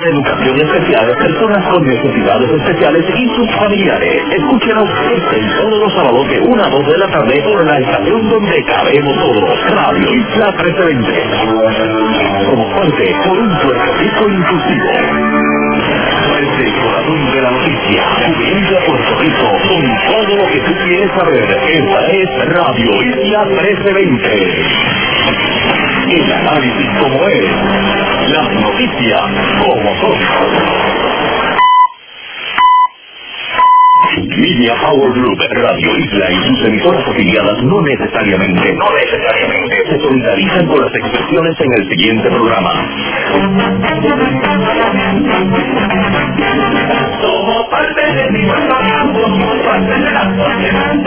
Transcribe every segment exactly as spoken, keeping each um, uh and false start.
Educación especial, personas con necesidades especiales y sus familiares. Escúchenos este y todos los sábados de una a dos de la tarde por la estación donde cabemos todos. Radio Isla trescientos veinte. Como parte por un Puerto Rico inclusivo. Desde el corazón de la noticia, cubriendo a Puerto Rico con todo lo que tú quieres saber. Esta es Radio Isla trescientos veinte. El análisis como es, las noticias como son. Media Power Group, Radio Isla y sus emisoras afiliadas no necesariamente, no necesariamente se solidarizan con las expresiones en el siguiente programa. Somos parte de mi programa, somos parte de la sociedad.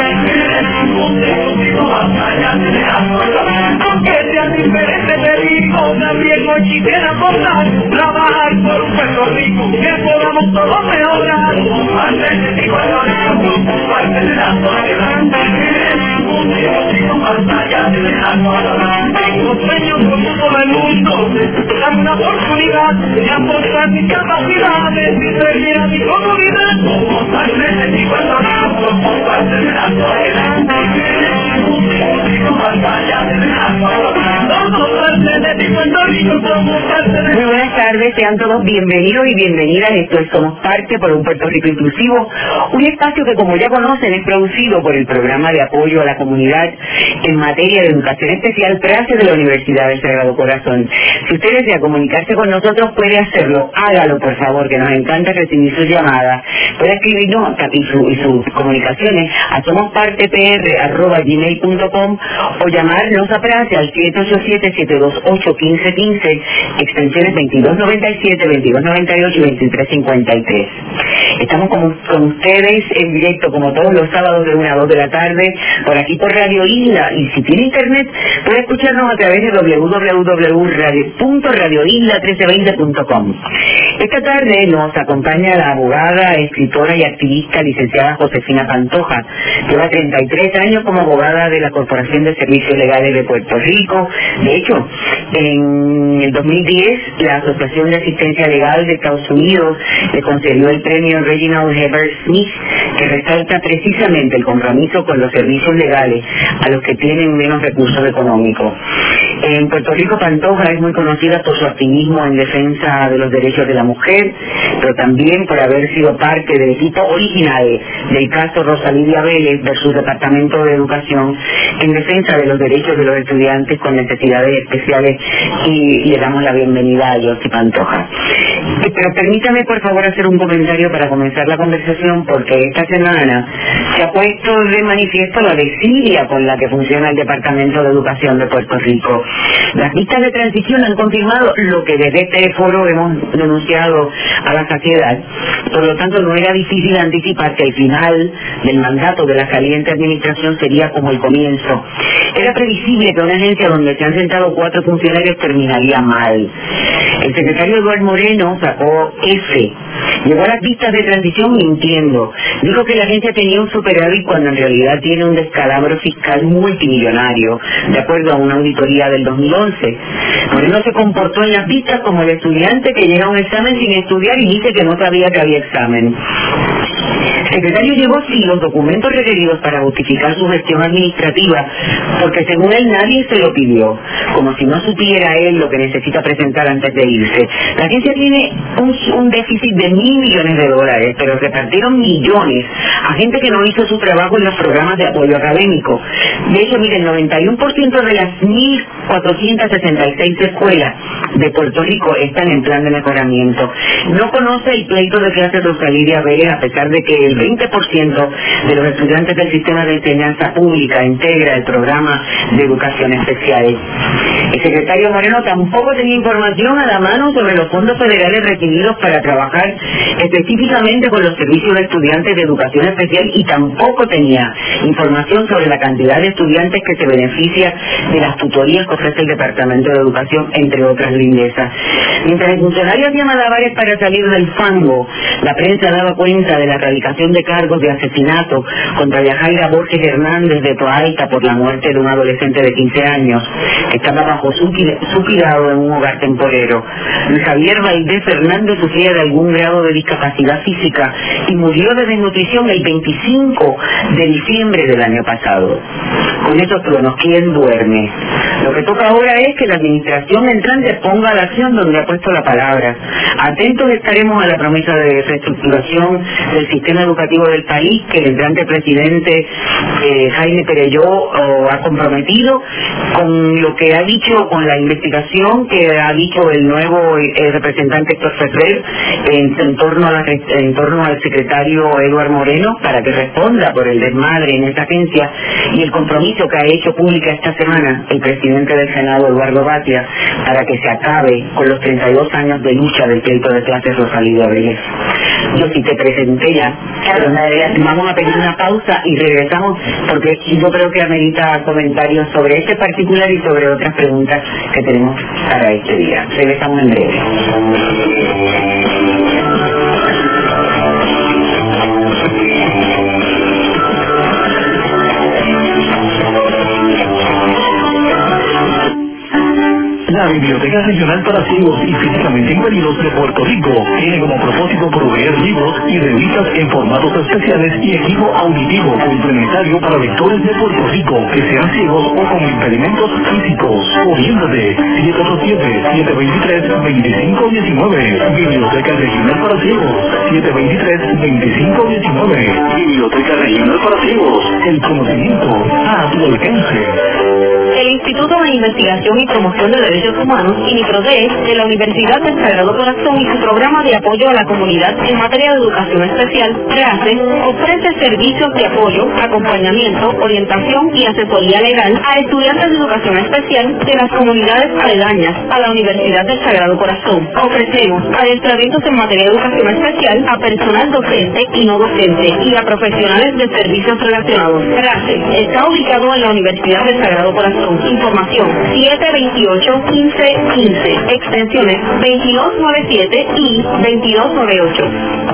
Contigo más allá de la sociedad. Aunque sean diferentes de digo, también hoy quisiera aportar, trabajar por un Puerto Rico, que podamos todos mejorar. Somos parte de mi programa, parte de la sociedad. Contigo más allá de la sociedad. Tengo sueños como todo el mundo, dame una oportunidad de aportar mis capacidades y servir a mi comunidad. Somos parte de mi programa, somos parte de la sociedad. Contigo más allá de la sociedad. Somos parte de mi Puerto Rico, somos parte de... Muy buenas tardes, sean todos bienvenidos y bienvenidas. Esto es Somos Parte por un Puerto Rico Inclusivo, un espacio que, como ya conocen, es producido por el Programa de Apoyo a la Comunidad en materia de educación especial PRACE de la Universidad del Sagrado Corazón. Si usted desea comunicarse con nosotros, puede hacerlo, hágalo por favor, que nos encanta recibir sus llamadas. Puede escribirnos y, su, y sus comunicaciones a somospartepr arroba gmail punto com o llamarnos a PRACE al siete ocho siete, siete dos ocho, uno cinco uno cinco, extensiones veintidós noventa y siete, veintidós noventa y ocho y veintitrés cincuenta y tres. Estamos con, con ustedes en directo como todos los sábados de una a dos de la tarde por aquí por Radio Isla, y si tiene internet puede escucharnos a través de doble u doble u doble u punto radio isla trece veinte punto com. Esta tarde nos acompaña la abogada, escritora y activista licenciada Josefina Pantoja. Lleva treinta y tres años como abogada de la Corporación de Servicios Legales de Puerto Rico. De hecho, en el dos mil diez la Asociación de Asistencia Legal de Estados Unidos le concedió el premio Reginald Heber Smith, que resalta precisamente el compromiso con los servicios legales a los que tienen menos recursos económicos. En Puerto Rico, Pantoja es muy conocida por su activismo en defensa de los derechos de la mujer, pero también por haber sido parte del equipo original del caso Rosa Lidia Vélez versus Departamento de Educación en defensa de los derechos de los estudiantes con necesidades especiales, y le damos la bienvenida a Yossi Pantoja. Pero permítame por favor hacer un comentario para comenzar la conversación, porque esta semana se ha puesto de manifiesto la desidia con la que funciona el Departamento de Educación de Puerto Rico. Las listas de transición han confirmado lo que desde este foro hemos denunciado a la saciedad. Por lo tanto, no era difícil anticipar que el final del mandato de la saliente administración sería como el comienzo. Era previsible que una agencia donde se han sentado cuatro funcionarios terminaría mal. El secretario Eduardo Moreno sacó F. Llegó a las listas de transición mintiendo. Dijo que la agencia tenía un superávit cuando en realidad tiene un descalabro fiscal multimillonario, de acuerdo a una auditoría del dos mil once. Moreno se comportó en las vistas como el estudiante que llega a un examen sin estudiar y dice que no sabía que había examen. El secretario llevó sí los documentos requeridos para justificar su gestión administrativa, porque según él nadie se lo pidió, como si no supiera él lo que necesita presentar antes de irse. La agencia tiene un, un déficit de mil millones de dólares, pero repartieron millones a gente que no hizo su trabajo en los programas de apoyo académico. De hecho, mire, el noventa y uno por ciento de las mil cuatrocientas sesenta y seis escuelas de Puerto Rico están en plan de mejoramiento. No conoce el pleito de clase Rosa Lidia Vélez, a pesar de que el veinte por ciento de los estudiantes del sistema de enseñanza pública integra el programa de educación especial. El secretario Moreno tampoco tenía información a la mano sobre los fondos federales recibidos para trabajar específicamente con los servicios de estudiantes de educación especial, y tampoco tenía información sobre la cantidad de estudiantes que se beneficia de las tutorías que ofrece el Departamento de Educación, entre otras lindezas. Mientras el funcionario hacía malabares para salir del fango, la prensa daba cuenta de la erradicación erradicación de cargos de asesinato contra Yajaira Borges Hernández de Toalta por la muerte de un adolescente de quince años que estaba bajo su, su cuidado en un hogar temporero. Luis Javier Valdés Fernández sufría de algún grado de discapacidad física y murió de desnutrición el veinticinco de diciembre del año pasado. Con estos tronos, ¿quién duerme? Lo que toca ahora es que la administración entrante ponga la acción donde ha puesto la palabra. Atentos estaremos a la promesa de reestructuración del sistema educativo del país que el entrante presidente eh, Jaime Perelló oh, ha comprometido, con lo que ha dicho, con la investigación que ha dicho el nuevo eh, representante Héctor Ferrer en, en, torno a la, en torno al secretario Eduardo Moreno para que responda por el desmadre en esta agencia, y el compromiso que ha hecho pública esta semana el presidente del Senado, Eduardo Batia, para que se acabe con los treinta y dos años de lucha del pleito de clases Rosalía Vélez. Yo sí te presenté ya, pero vamos a pedir una pausa y regresamos porque yo creo que amerita comentarios sobre este particular y sobre otras preguntas que tenemos para este día. Regresamos en breve. La Biblioteca Regional para Ciegos y Físicamente Impedidos de Puerto Rico tiene como propósito proveer libros y revistas en formatos especiales y equipo auditivo complementario para lectores de Puerto Rico que sean ciegos o con impedimentos físicos. Oriéntate siete ocho siete, siete dos tres, dos cinco uno nueve. Biblioteca Regional para Ciegos siete dos tres, dos cinco uno nueve. Biblioteca Regional para Ciegos. El conocimiento a tu alcance. El Instituto de Investigación y Promoción de Derechos Humanos, INIPRODE, de la Universidad del Sagrado Corazón y su programa de apoyo a la comunidad en materia de educación especial, REACE, ofrece servicios de apoyo, acompañamiento, orientación y asesoría legal a estudiantes de educación especial de las comunidades aledañas a la Universidad del Sagrado Corazón. Ofrecemos adiestramientos en materia de educación especial a personal docente y no docente y a profesionales de servicios relacionados. REACE está ubicado en la Universidad del Sagrado Corazón. Información siete veintiocho, quince quince, extensiones veintidós noventa y siete y veintidós noventa y ocho.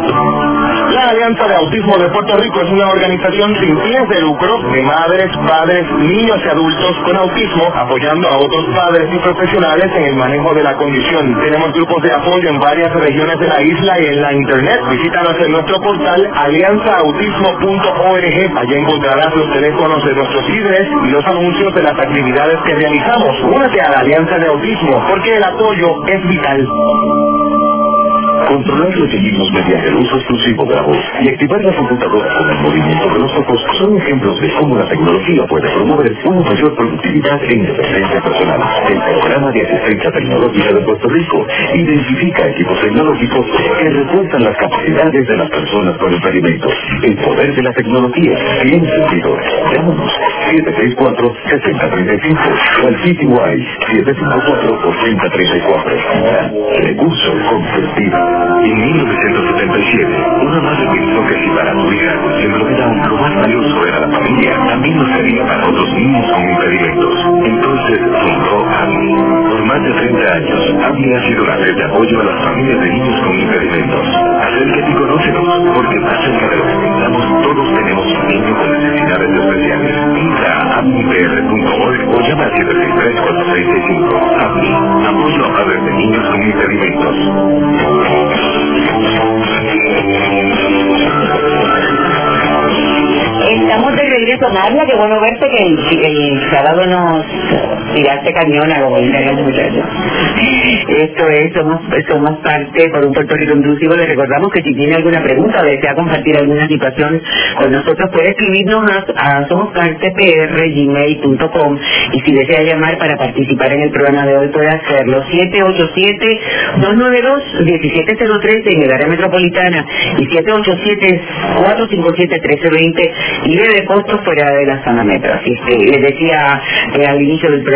La Alianza de Autismo de Puerto Rico es una organización sin fines de lucro de madres, padres, niños y adultos con autismo, apoyando a otros padres y profesionales en el manejo de la condición. Tenemos grupos de apoyo en varias regiones de la isla y en la internet. Visítanos en nuestro portal alianza autismo punto org. Allí encontrarás los teléfonos de nuestros líderes y los anuncios de las actividades que realizamos. Únete a la Alianza de Autismo porque el apoyo es vital. Controlar los seguimos mediante el uso exclusivo de la voz y activar la computadora con el movimiento de los ojos son ejemplos de cómo la tecnología puede promover una mayor productividad e independencia personal. El Programa de Asistencia Tecnológica de Puerto Rico identifica equipos tecnológicos que refuerzan las capacidades de las personas con impedimentos. El poder de la tecnología tiene sentido. Llámanos siete seis cuatro, seis cero tres cinco o al sitio web siete cinco cuatro, ocho cero tres cuatro. Recurso con sentido. En mil novecientos setenta y siete, una madre pensó que si para su hija en Florida lo más valioso era la familia, también lo sería para otros niños con impedimentos. Entonces fundó A M I. Por más de treinta años, A M I ha sido la red de apoyo a las familias de niños con impedimentos. Acércate y conócenos, porque más cerca de lo que pensamos, todos tenemos un niño con necesidades especiales. Entra a amipr punto org o llama al siete seis tres, cuatro seis seis cinco. A M I, apoyo a padres de niños con impedimentos. Estamos de regreso, Nadia, qué bueno verte, que el, el sábado nos tiraste cañona, como dicen los muchachos. Esto es, somos, somos parte por un Puerto Rico Inclusivo. Les recordamos que si tiene alguna pregunta o desea compartir alguna situación con nosotros, puede escribirnos a, a somos parte p r gmail punto com, y si desea llamar para participar en el programa de hoy puede hacerlo siete ocho siete, dos nueve dos, uno siete cero tres en el área metropolitana y siete ocho siete, cuatro cinco siete, uno tres cero dos cero libre de costos fuera de la zona metro. Así que les decía eh, al inicio del programa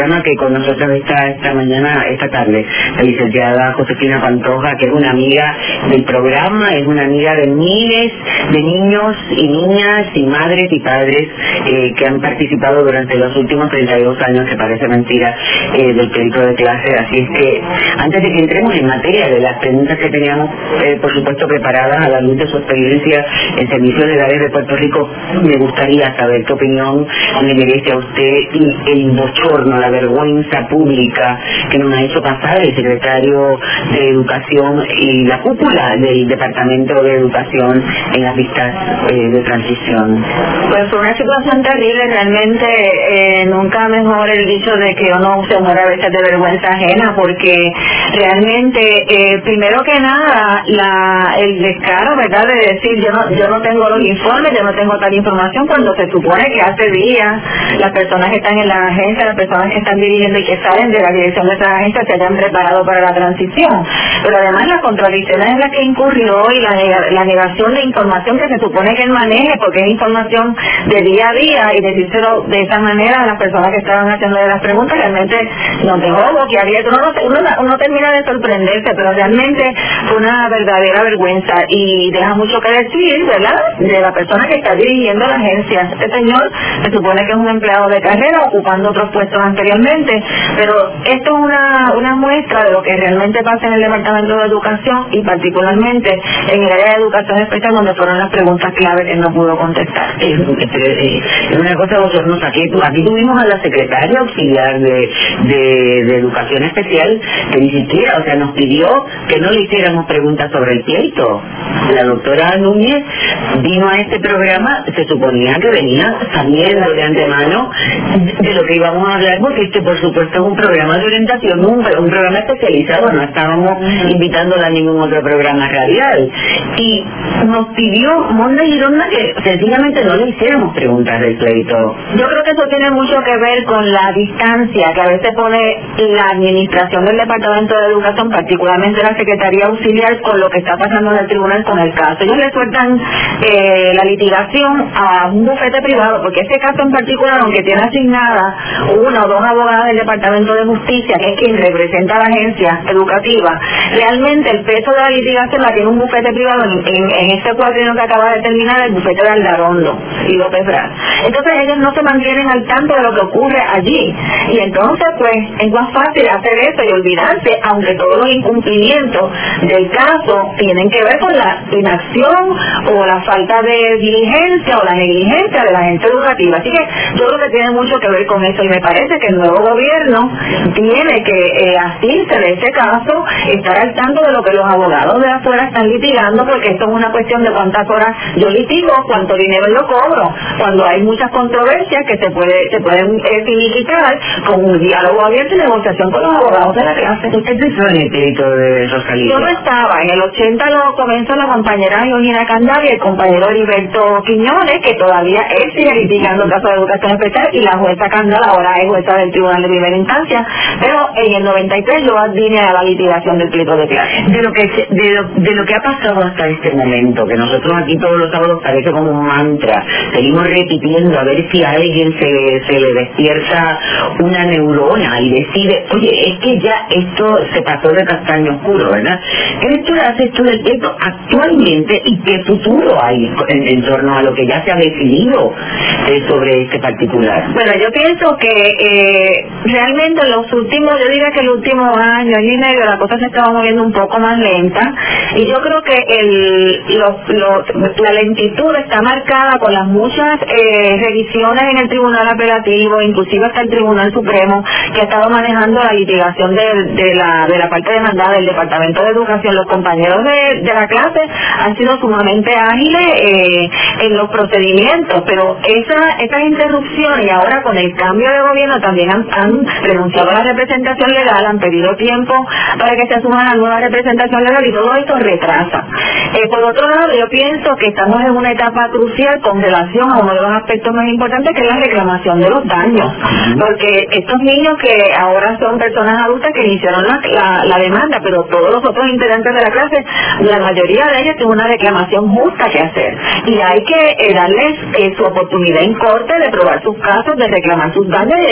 programa que con nosotros está esta mañana, esta tarde, la licenciada Josefina Pantoja, que es una amiga del programa, es una amiga de miles de niños y niñas y madres y padres eh, que han participado durante los últimos treinta y dos años, que parece mentira, eh, del crédito de clase. Así es que antes de que entremos en materia de las preguntas que teníamos, eh, por supuesto, preparadas a la luz de su experiencia en servicios legales de Puerto Rico, me gustaría saber qué opinión le merece a usted el bochorno, la vergüenza pública que nos ha hecho pasar el secretario de Educación y la cúpula del Departamento de Educación en las vistas eh, de transición. Pues fue una situación terrible, realmente eh, nunca mejor el dicho de que uno se muere a veces de vergüenza ajena, porque realmente, eh, primero que nada, la, el descaro, ¿verdad?, de decir yo no, yo no tengo los informes, yo no tengo tal información, cuando se supone que hace días las personas que están en la agencia, las personas que están dirigiendo y que salen de la dirección de esa agencia se hayan preparado para la transición. Pero además las contradicciones en las que incurrió y la, la negación de información que se supone que él maneje, porque es información de día a día, y decírselo de esa manera a las personas que estaban haciendo las preguntas, realmente no tengo boquiabierto, uno, uno, uno termina de sorprenderse, pero realmente fue una verdadera vergüenza y deja mucho que decir, ¿verdad?, de la persona que está dirigiendo la agencia. Este señor se supone que es un empleado de carrera ocupando otros puestos anteriormente, pero esto es una, una muestra de lo que realmente pasa en el Departamento de Educación y particularmente en el área de educación especial, donde fueron las preguntas clave que no pudo contestar. Es, es, es una cosa bochornosa. Aquí, aquí tuvimos a la secretaria auxiliar de, de, de Educación Especial que ni siquiera, o sea, nos pidió que no le hiciéramos preguntas sobre el pleito. La doctora Núñez vino a este programa, se suponía que venía sabiendo de antemano de lo que íbamos a hablar, porque este por supuesto es un programa de orientación, un, un programa especializado, no estábamos invitándola a ningún otro programa radial, y nos pidió monda y ronda que sencillamente no le hiciéramos preguntas del pleito. Yo creo que eso tiene mucho que ver con la distancia que a veces pone la administración del Departamento de Educación, particularmente la Secretaría Auxiliar, con lo que está pasando en el tribunal con el caso. Ellos le sueltan eh, la litigación a un bufete privado, porque este caso en particular, aunque tiene asignada una o dos abogadas del Departamento de Justicia, que es quien representa a la agencia educativa, realmente el peso de la litigación la tiene un bufete privado en, en, en este cuadrino que acaba de terminar, el bufete de Aldarondo y López Brás. Entonces ellos no se mantienen al tanto de lo que ocurre allí, y entonces pues es más fácil hacer eso y olvidarse, aunque todos los incumplimientos del caso tienen que ver con la inacción o la falta de diligencia o la negligencia de la agencia educativa. Así que yo creo que tiene mucho que ver con eso, y me parece que el nuevo gobierno tiene que eh, asirse de ese caso, estar al tanto de lo que los abogados de afuera están litigando, porque esto es una cuestión de cuántas horas yo litigo, cuánto dinero yo cobro, cuando hay muchas controversias que se puede se pueden eh, finiquitar con un diálogo abierto y negociación con los abogados de la clase. ¿Usted pensó en el crédito de Rosalía? Yo no estaba, en el ochenta lo comenzó la compañera Georgina Candal y el compañero Heriberto Quiñones, que todavía él sigue litigando el caso de educación especial, y la jueza Candal ahora es jueza del Tribunal de Primera Instancia, pero en el noventa y tres yo vine a la litigación del pleito de clase. De lo que de lo, de lo que ha pasado hasta este momento, que nosotros aquí todos los sábados parece como un mantra, seguimos repitiendo a ver si a alguien se, se le despierta una neurona y decide, oye, es que ya esto se pasó de castaño oscuro, ¿verdad? ¿Qué lectura haces tú del pleito actualmente y qué futuro hay en, en torno a lo que ya se ha decidido eh, sobre este particular? Bueno, yo pienso que eh, realmente en los últimos, yo diría que el último año, año y medio, la cosa se estaba moviendo un poco más lenta, y yo creo que el, los, los, la lentitud está marcada con las muchas eh, revisiones en el Tribunal Apelativo, inclusive hasta el Tribunal Supremo, que ha estado manejando la litigación de, de, la, de la parte demandada del Departamento de Educación. Los compañeros de, de la clase han sido sumamente ágiles eh, en los procedimientos, pero esa, esas interrupciones, y ahora con el cambio de gobierno también han, han renunciado a la representación legal, han pedido tiempo para que se asuman la nueva representación legal, y todo esto retrasa. Eh, por otro lado, yo pienso que estamos en una etapa crucial con relación a uno de los aspectos más importantes, que es la reclamación de los daños, porque estos niños que ahora son personas adultas que iniciaron la, la, la demanda, pero todos los otros integrantes de la clase, la mayoría de ellos tienen una reclamación justa que hacer, y hay que eh, darles eh, su oportunidad en corte de probar sus casos, de reclamar sus daños y de que se les pague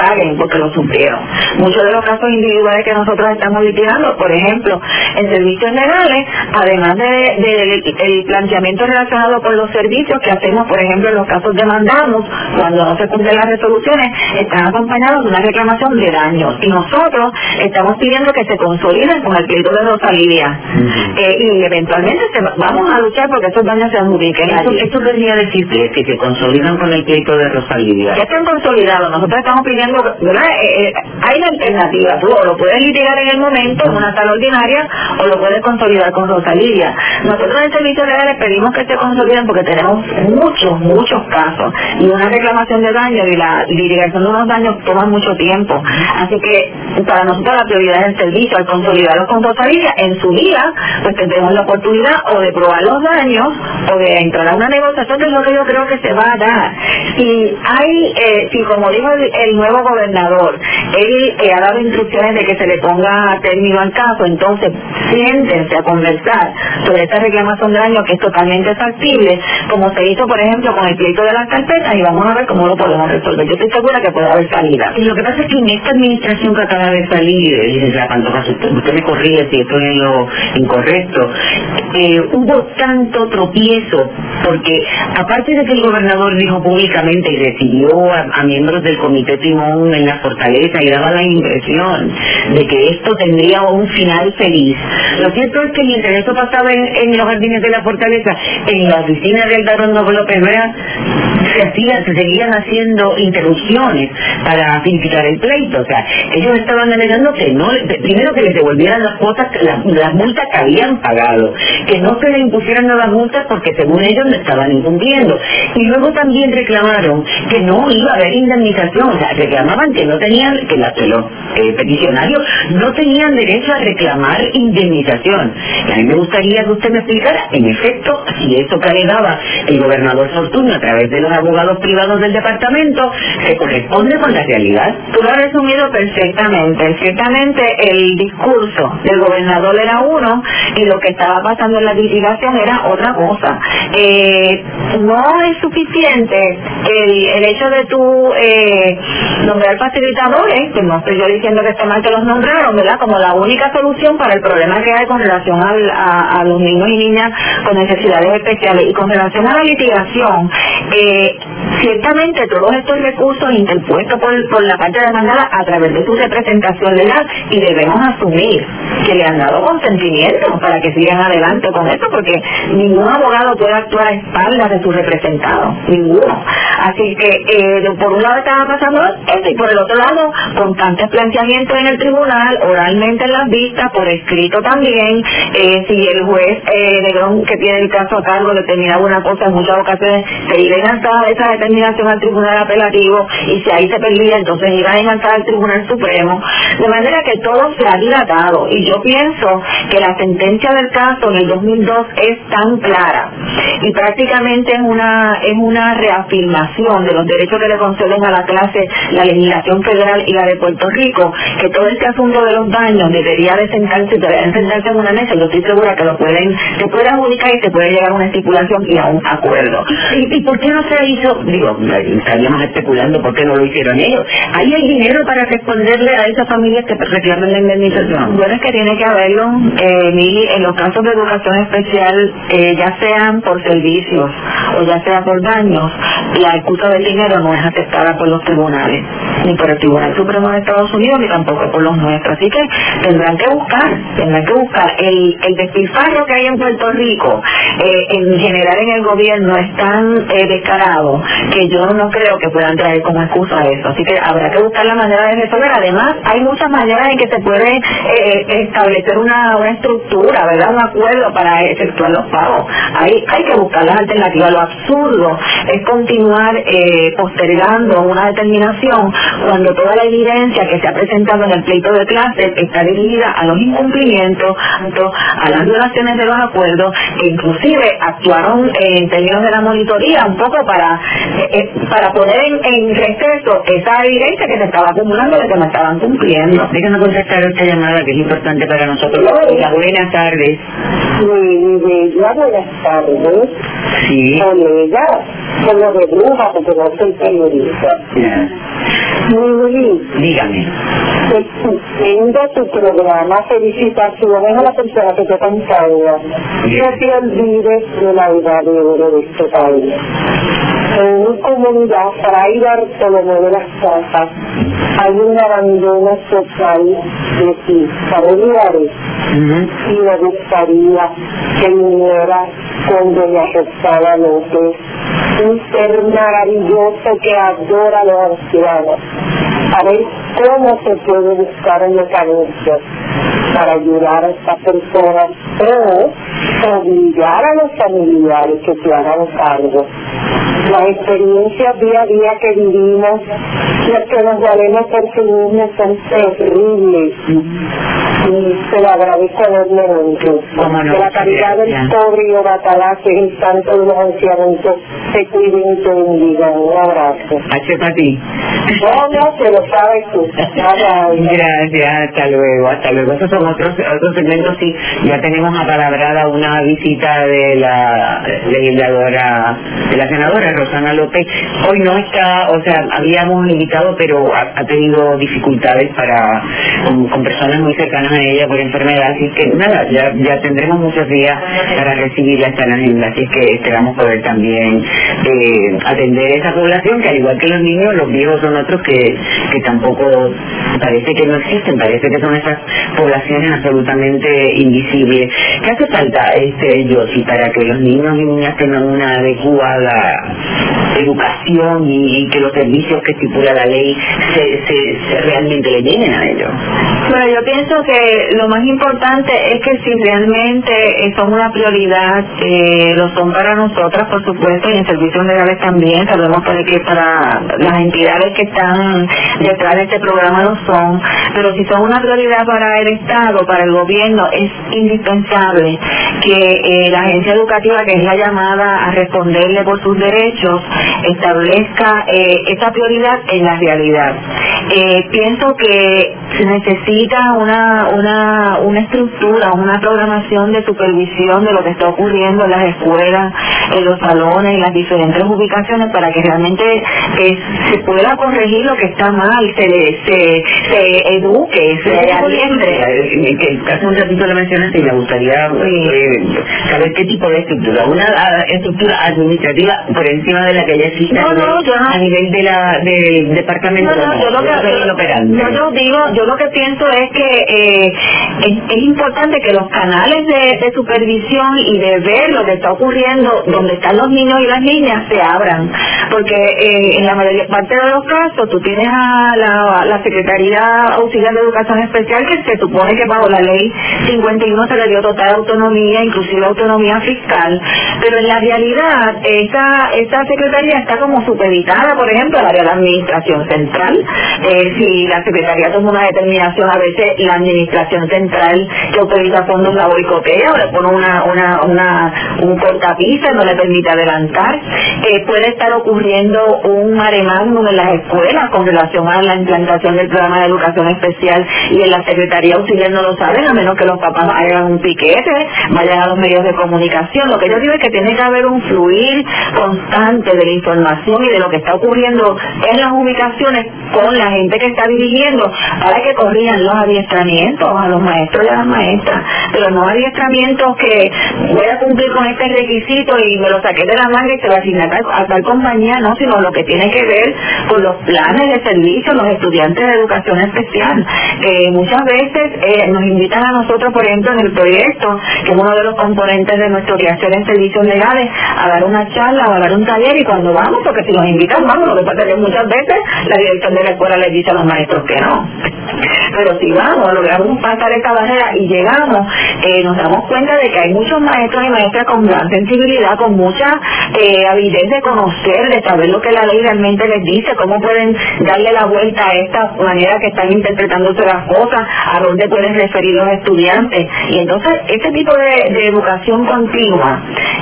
paguen porque lo sufrieron. Muchos de los casos individuales que nosotros estamos litigando, por ejemplo, en servicios legales, además del de, de, de planteamiento relacionado con los servicios que hacemos, por ejemplo, en los casos de mandamus, cuando no se cumplen las resoluciones, están acompañados de una reclamación de daños. Y nosotros estamos pidiendo que se consoliden con el pleito de Rosalía. Uh-huh. eh, y eventualmente se, vamos a luchar porque esos daños se adjudiquen. Esto, esto quería decir que se consolidan con el pleito de Rosalía. Ya están consolidados. Nosotros estamos pidiendo, ¿verdad? Eh, eh, hay una alternativa. Tú o lo puedes litigar en el momento, en una sala ordinaria, o lo puedes consolidar con Rosalía. Nosotros en servicios legales pedimos que se consoliden porque tenemos muchos, muchos casos. Y una reclamación de daño y la litigación de unos daños toma mucho tiempo. Así que para nosotros la prioridad es el servicio. Al consolidarlos con Rosalía, en su día, pues tendremos la oportunidad o de probar los daños o de entrar a una negociación, que es lo que yo creo que se va a dar. Si hay, eh, si como dijo el, el nuevo gobernador, él eh, ha dado instrucciones de que se le ponga término al caso, entonces siéntense a conversar sobre esta reclamación de daño que es totalmente factible, como se hizo por ejemplo con el pleito de las carpetas, y vamos a ver cómo lo podemos resolver. Yo estoy segura que puede haber salida. Y lo que pasa es que en esta administración que acaba de salir, licenciada Pantoja, usted, usted me corrige si estoy en lo incorrecto, eh, hubo tanto tropiezo, porque aparte de que el gobernador dijo públicamente y recibió a, a miembros del Comité Timón en la Fortaleza y daba la impresión de que esto tendría un final feliz, lo cierto es que mientras esto pasaba en, en los jardines de la Fortaleza, en la oficina del Barón López Vera, se hacían, se seguían haciendo interrupciones para finiquitar el pleito. O sea, ellos estaban alegando que no, primero que les devolvieran las cuotas, las, las multas que habían pagado, que no se les impusieran nuevas multas porque según ellos no estaban incumpliendo, y luego también reclamaron que no iba a haber indemnización. O sea, reclamaban que no tenían, que, la, que los eh, peticionarios no tenían derecho a reclamar indemnización. Y a mí me gustaría que usted me explicara, en efecto, si eso que alegaba el gobernador Fortunio a través de los abogados privados del departamento se corresponde con la realidad. Tú lo has resumido perfectamente. Ciertamente el discurso del gobernador era uno y lo que estaba pasando en la litigación era otra cosa. Eh, no es suficiente el, el hecho de tú eh, nombrar facilitadores, que no estoy yo diciendo que esté mal que los nombraron, ¿verdad? Como la única solución para el problema que hay con relación al, a, a los niños y niñas con necesidades especiales. Y con relación a la litigación, eh, ciertamente todos estos recursos interpuestos por, por la parte demandada a través de su representación legal, y debemos asumir que le han dado consentimiento para que sigan adelante con esto, porque ningún abogado puede actuar a espaldas de su representado, ninguno. Así que eh, por un lado estaba pasando esto, y por el otro lado constantes planteamientos en el tribunal, oralmente en las vistas, por escrito también. Eh, si el juez eh, Negrón, que tiene el caso a cargo, determinaba una cosa, en muchas ocasiones se iba a enganchar esa determinación al tribunal apelativo, y si ahí se perdía, entonces iba a enganchar al tribunal supremo, de manera que todo se ha dilatado. Y yo pienso que la sentencia del caso en el dos mil dos es tan clara y prácticamente es una es una reafirmación de los derechos que le conceden a la clase la legislación federal y la de Puerto Rico, que todo este asunto de los daños debería de sentarse, deberían sentarse en una mesa. Yo estoy segura que lo pueden, se puede adjudicar y se puede llegar a una estipulación y a un acuerdo. ¿Y, y por qué no se hizo? Digo, estaríamos especulando por qué no lo hicieron ellos. ¿Ahí hay dinero para responderle a esas familias que reclaman la indemnización? Bueno, es que tiene que haberlo, eh, Mili, en los casos de educación especial, eh, ya sean por servicios o ya sea por daños, la excusa del dinero no es aceptada por los tribunales, ni por el Tribunal Supremo de Estados Unidos, ni tampoco por los nuestros. Así que tendrán que buscar, tendrán que buscar. El, el despilfarro que hay en Puerto Rico, eh, en general en el gobierno, es tan eh, descarado que yo no creo que puedan traer como excusa eso. Así que habrá que buscar la manera de resolver. Además, hay muchas maneras en que se puede eh, establecer una, una estructura, ¿verdad? Un acuerdo para efectuar los pagos. Hay, hay que buscar las alternativas. Lo absurdo es continuar eh, postergando una determinación cuando toda la evidencia que se ha presentado en el pleito de clases está dirigida a los incumplimientos, a las violaciones de los acuerdos, que inclusive actuaron eh, en términos de la monitoría un poco para eh, para poner en, en receso esa evidencia que se estaba acumulando de que no estaban cumpliendo. Déjenme contestar esta llamada que es importante para nosotros. Hola, buenas tardes. Mi bella, buenas tardes. Sí. Colega, con lo de bruja, porque no soy periodista. Yeah. Lili, Dígame. estupendo tu programa, felicitaciones a la persona que te acompaña. No te olvides de la edad de oro de este país. En mi comunidad, Fray Bartolomé de las Casas, hay un abandono total de sus familiares. Uh-huh. Y me gustaría que viniera con doña Roxana López, un ser maravilloso que adora a los ancianos, a ver cómo se puede buscar un mecanismo para ayudar a estas personas o obligar a los familiares que se hagan cargo. Las experiencias día a día que vivimos, las que nos valemos por sí mismos, son terribles. Y se lo agradezco enormemente. No? Que la caridad del pobre y Obatalá, que es el santo de los ancianitos, se cuiden y te bendigan. Un abrazo. H para ti. No, no, se lo sabes tú. Gracias, hasta luego, hasta luego. Esos son otros, otros segmentos, sí. Ya tenemos apalabrada una visita de la legisladora, de la senadora Roxana López. Hoy no está, o sea, habíamos invitado, pero ha, ha tenido dificultades para con, con personas muy cercanas a ella por enfermedad, así que nada, ya, ya tendremos muchos días para recibirla, está en la agenda, así que esperamos poder también eh, atender esa población, que al igual que los niños, los viejos son otros que, que tampoco parece que no existen, parece que son esas poblaciones absolutamente invisibles. ¿Qué hace falta, este, Yossi, para que los niños y niñas tengan una adecuada educación y, y que los servicios que estipula la ley se, se, se realmente le lleguen a ellos? Bueno, yo pienso que lo más importante es que si realmente son una prioridad, eh, lo son para nosotras, por supuesto, y en servicios legales también, sabemos que para las entidades que están detrás de este programa lo son, pero si son una prioridad para el Estado, para el gobierno, es indispensable que eh, la agencia educativa, que es la llamada a responderle por sus derechos, establezca eh, esa prioridad en la realidad. Eh, pienso que se necesita una, una, una estructura, una programación de supervisión de lo que está ocurriendo en las escuelas, en los salones, en las diferentes ubicaciones, para que realmente eh, se pueda corregir lo que está mal, se, se, se eduque, se adiestre. Que hace un ratito lo mencionaste y me gustaría eh, saber qué tipo de estructura. Una a, estructura administrativa por encima de la que ya existe no, a, nivel, no, yo no. a nivel de la, del departamento. No, no, yo lo que, yo, yo digo, yo lo que pienso es que eh, es, es importante que los canales de, de supervisión y de ver lo que está ocurriendo donde están los niños y las niñas se abran, porque eh, en la mayor parte de los casos tú tienes a la, la Secretaría Auxiliar de Educación Especial, que se supone que bajo la ley cincuenta y uno se le dio total autonomía, inclusive autonomía fiscal, pero en la realidad esa, esa secretaría está como supeditada, por ejemplo, al área de la administración central. Eh, si la secretaría toma una determinación, a veces la administración central que autoriza fondos la boicotea o le pone una, una, una, un cortapisa, no le permite adelantar. Eh, puede estar ocurriendo un mare magnum en las escuelas con relación a la implantación del programa de educación especial y en la Secretaría Auxiliar no lo saben, a menos que los papás hagan un piquete, vayan a los medios de comunicación. Lo que yo digo es que tiene que haber un fluir constante de la información y de lo que está ocurriendo en las ubicaciones con la gente que está dirigiendo, para que corrijan los adiestramientos a los maestros y a las maestras, pero no adiestramientos que voy a cumplir con este requisito y me lo saqué de la manga y se lo asigné a tal, a tal compañía, no, sino lo que tiene que ver con los planes de servicio, los estudiantes de educación especial. Eh, muchas veces eh, nos invitan a nosotros, por ejemplo, en el proyecto, que es uno de los componentes de nuestro quehacer en servicios legales, a dar una charla o a dar un taller, y cuando vamos, porque si nos invitan, vamos, lo que pasa es que muchas veces la dirección de la escuela les dice a los maestros que no. Pero si vamos, logramos pasar esta barrera y llegamos, eh, nos damos cuenta de que hay muchos maestros y maestras con gran sensibilidad, con mucha eh, avidez de conocer, de saber lo que la ley realmente les dice, cómo pueden darle la vuelta a esta manera que están interpretándose las cosas, a dónde pueden referir los estudiantes. Y entonces, este tipo de, de educación continua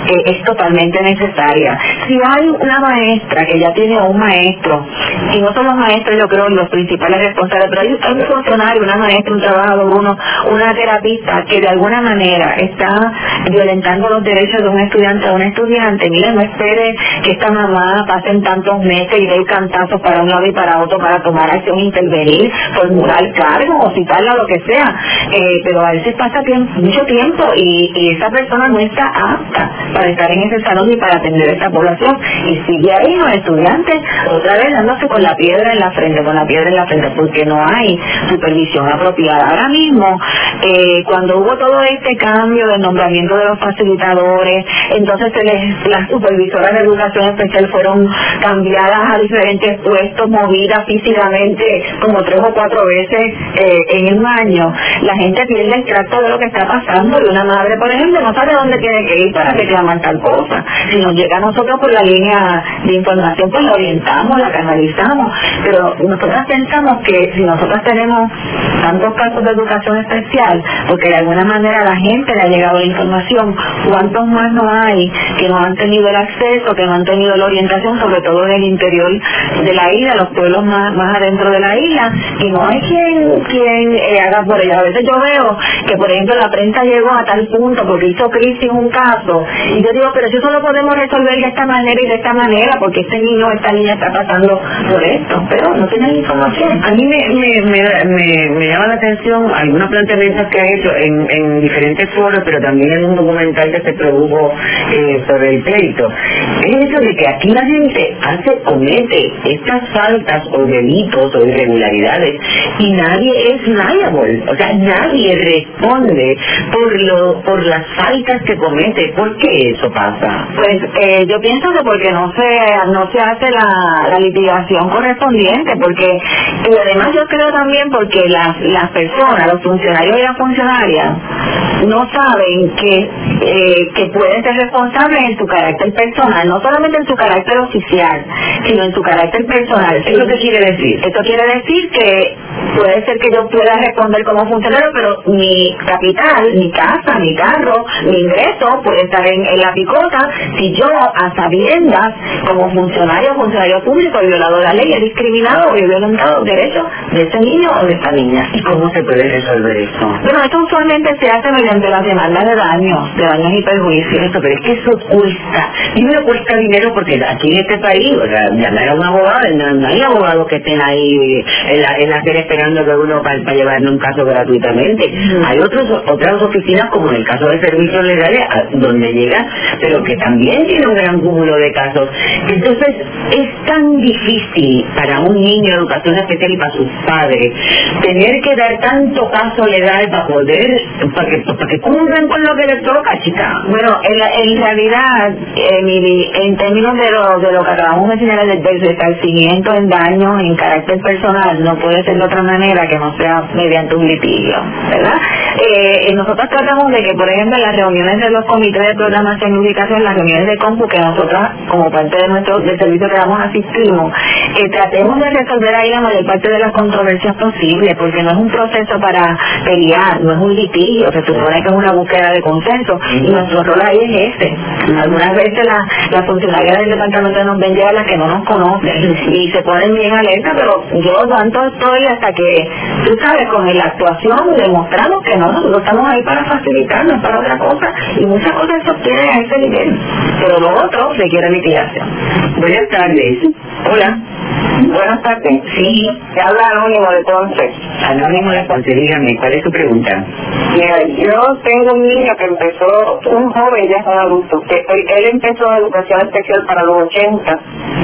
eh, es totalmente necesaria. Si hay una maestra que ya tiene un maestro, y no son los maestros, yo creo, los principales responsables, pero hay un funcionario, una maestra, un trabajador, uno, una terapista que de alguna manera está violentando los derechos de un estudiante o una estudiante, mira, no espere que esta mamá pasen tantos meses y dé cantazos para un lado y para otro para tomar acción, intervenir, formular cargos o citarla o lo que sea, eh, pero a veces pasa tiempo, mucho tiempo y, y esa persona no está apta para estar en ese salón y para atender a esta población, y sigue ahí los estudiantes otra vez dándose con la piedra en la frente, con la piedra en la frente, porque no hay supervisión apropiada. Ahora mismo, eh, cuando hubo todo este cambio del nombramiento de los facilitadores, entonces se les, las supervisoras de educación especial fueron cambiadas a diferentes puestos, movidas físicamente como tres o cuatro veces eh, en un año. La gente pierde el tracto de lo que está pasando, y una madre, por ejemplo, no sabe dónde tiene que ir para reclamar tal cosa. Si nos llega a nosotros por la línea de información, pues la orientamos, la canalizamos, pero nosotros pensamos que si nosotros tenemos tantos casos de educación especial, porque de alguna manera a la gente le ha llegado la información, ¿cuántos más no hay que no han tenido el acceso, que no han tenido la orientación, sobre todo en el interior de la isla, los pueblos más, más adentro de la isla, y no hay quien, quien eh, haga por ello? A veces yo veo que, por ejemplo, la prensa llegó a tal punto porque hizo crisis un caso, y yo digo, pero si eso lo podemos resolver de esta manera y de esta manera, porque este niño o esta niña está pasando por esto, pero no tienen información. A mí me, me, me, me, me llama la atención algunos planteamientos que ha hecho en, en diferentes foros, pero también en un documental que se produjo eh, sobre el pleito. Es eso de que aquí la gente hace, comete estas faltas o delitos o irregularidades y nadie es liable, o sea, nadie responde por lo por las faltas que comete. ¿Por qué eso pasa? Pues eh, yo pienso que porque no se no se hace la, la litigación correspondiente, porque y además yo creo también porque las las personas, los funcionarios y las funcionarias no saben que eh, que pueden ser responsables en su carácter personal, no solamente en su carácter oficial, sino en su carácter personal. ¿Eso qué quiere decir? Esto quiere decir que puede ser que yo pueda responder como funcionario, pero mi capital, mi casa, mi carro, mi ingreso puede estar en, en la picota si yo, a sabiendas, como funcionario o funcionario público, he violado la ley, he discriminado o he violentado los derechos de ese niño o de esa niña. ¿Y cómo se puede resolver eso? Bueno, esto usualmente se hace mediante las demandas de daños, de daños y perjuicios. Eso, pero es que eso cuesta, primero cuesta dinero, porque aquí en este país, o sea, llamar a un abogado, no, no hay abogados que estén ahí en la, en la tele esperando que uno para, para llevarle un caso gratuitamente. Mm. Hay otros, otras oficinas, como en el caso de servicios legales, a, donde llega, pero que también tiene un gran cúmulo de casos. Entonces, es tan difícil para un niño de educación especial y para sus padres tener que dar tanto caso legal para poder, para que, para que cumplan con lo que les toca, chica. Bueno, en, la, en realidad, Emily, en términos de lo, de lo que acabamos de señalar del, del resarcimiento en daños en carácter personal, no puede ser de otra manera que no sea mediante un litigio, ¿verdad? Eh, nosotros tratamos de que, por ejemplo, en las reuniones de los comités de programación y ubicación, las reuniones de compu que nosotras, como parte de nuestro del servicio que damos, asistimos, eh, tratemos de resolver ahí la mayor parte de las controversias posibles, porque no es un proceso para pelear, no es un litigio, se supone que es una búsqueda de consenso, y nuestro rol ahí es ese. Algunas veces las la funcionarias del departamento nos ven ya las que no nos conocen y se ponen bien alerta, pero yo tanto estoy hasta que, tú sabes, con la actuación demostramos que no, nosotros estamos ahí para facilitar, no para otra cosa, y muchas cosas se obtienen a ese nivel, pero lo otro requiere litigación. Buenas tardes. Hola. Buenas tardes. Sí. Se habla Anónimo de Ponce. Anónimo de Ponce, dígame, ¿cuál es su pregunta? Mira, yo tengo un niño que empezó, un joven, ya es un adulto, que él empezó educación especial para los ochenta.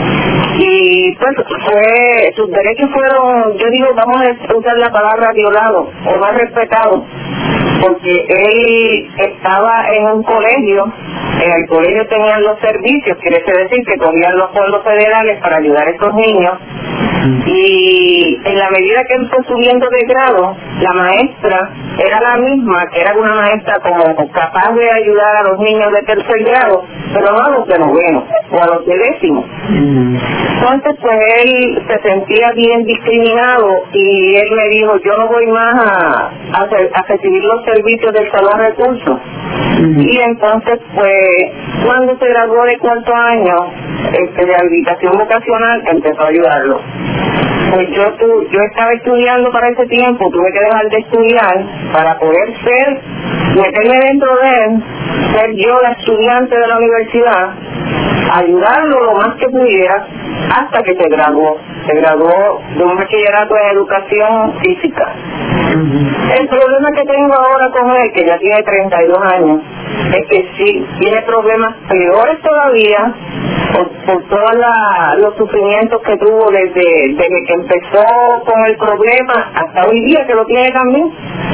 Y pues fue, sus derechos fueron, yo digo, vamos a usar la palabra violado o más respetado, porque él estaba en un colegio, en el colegio tenían los servicios, quiere decir que cogían los fondos federales para ayudar a estos niños, y en la medida que él fue subiendo de grado, la maestra era la misma, que era una maestra como capaz de ayudar a los niños de tercer grado, pero no a los de noveno o a los de décimo. Entonces pues él se sentía bien discriminado y él me dijo, yo no voy más a, a, a recibir los servicios del salón de recursos. Y entonces pues cuando se graduó de cuarto año este, de habilitación vocacional, empezó a ayudarlo. Pues yo, tu, yo estaba estudiando para ese tiempo, tuve que dejar de estudiar para poder ser, meterme dentro de él, ser yo la estudiante de la universidad, ayudarlo lo más que pudiera hasta que se graduó. Se graduó de un bachillerato en educación física. El problema que tengo ahora con él, que ya tiene treinta y dos años, es que sí, tiene problemas peores todavía por, por todos la, los sufrimientos que tuvo desde, desde que empezó con el problema hasta hoy día que lo tiene también.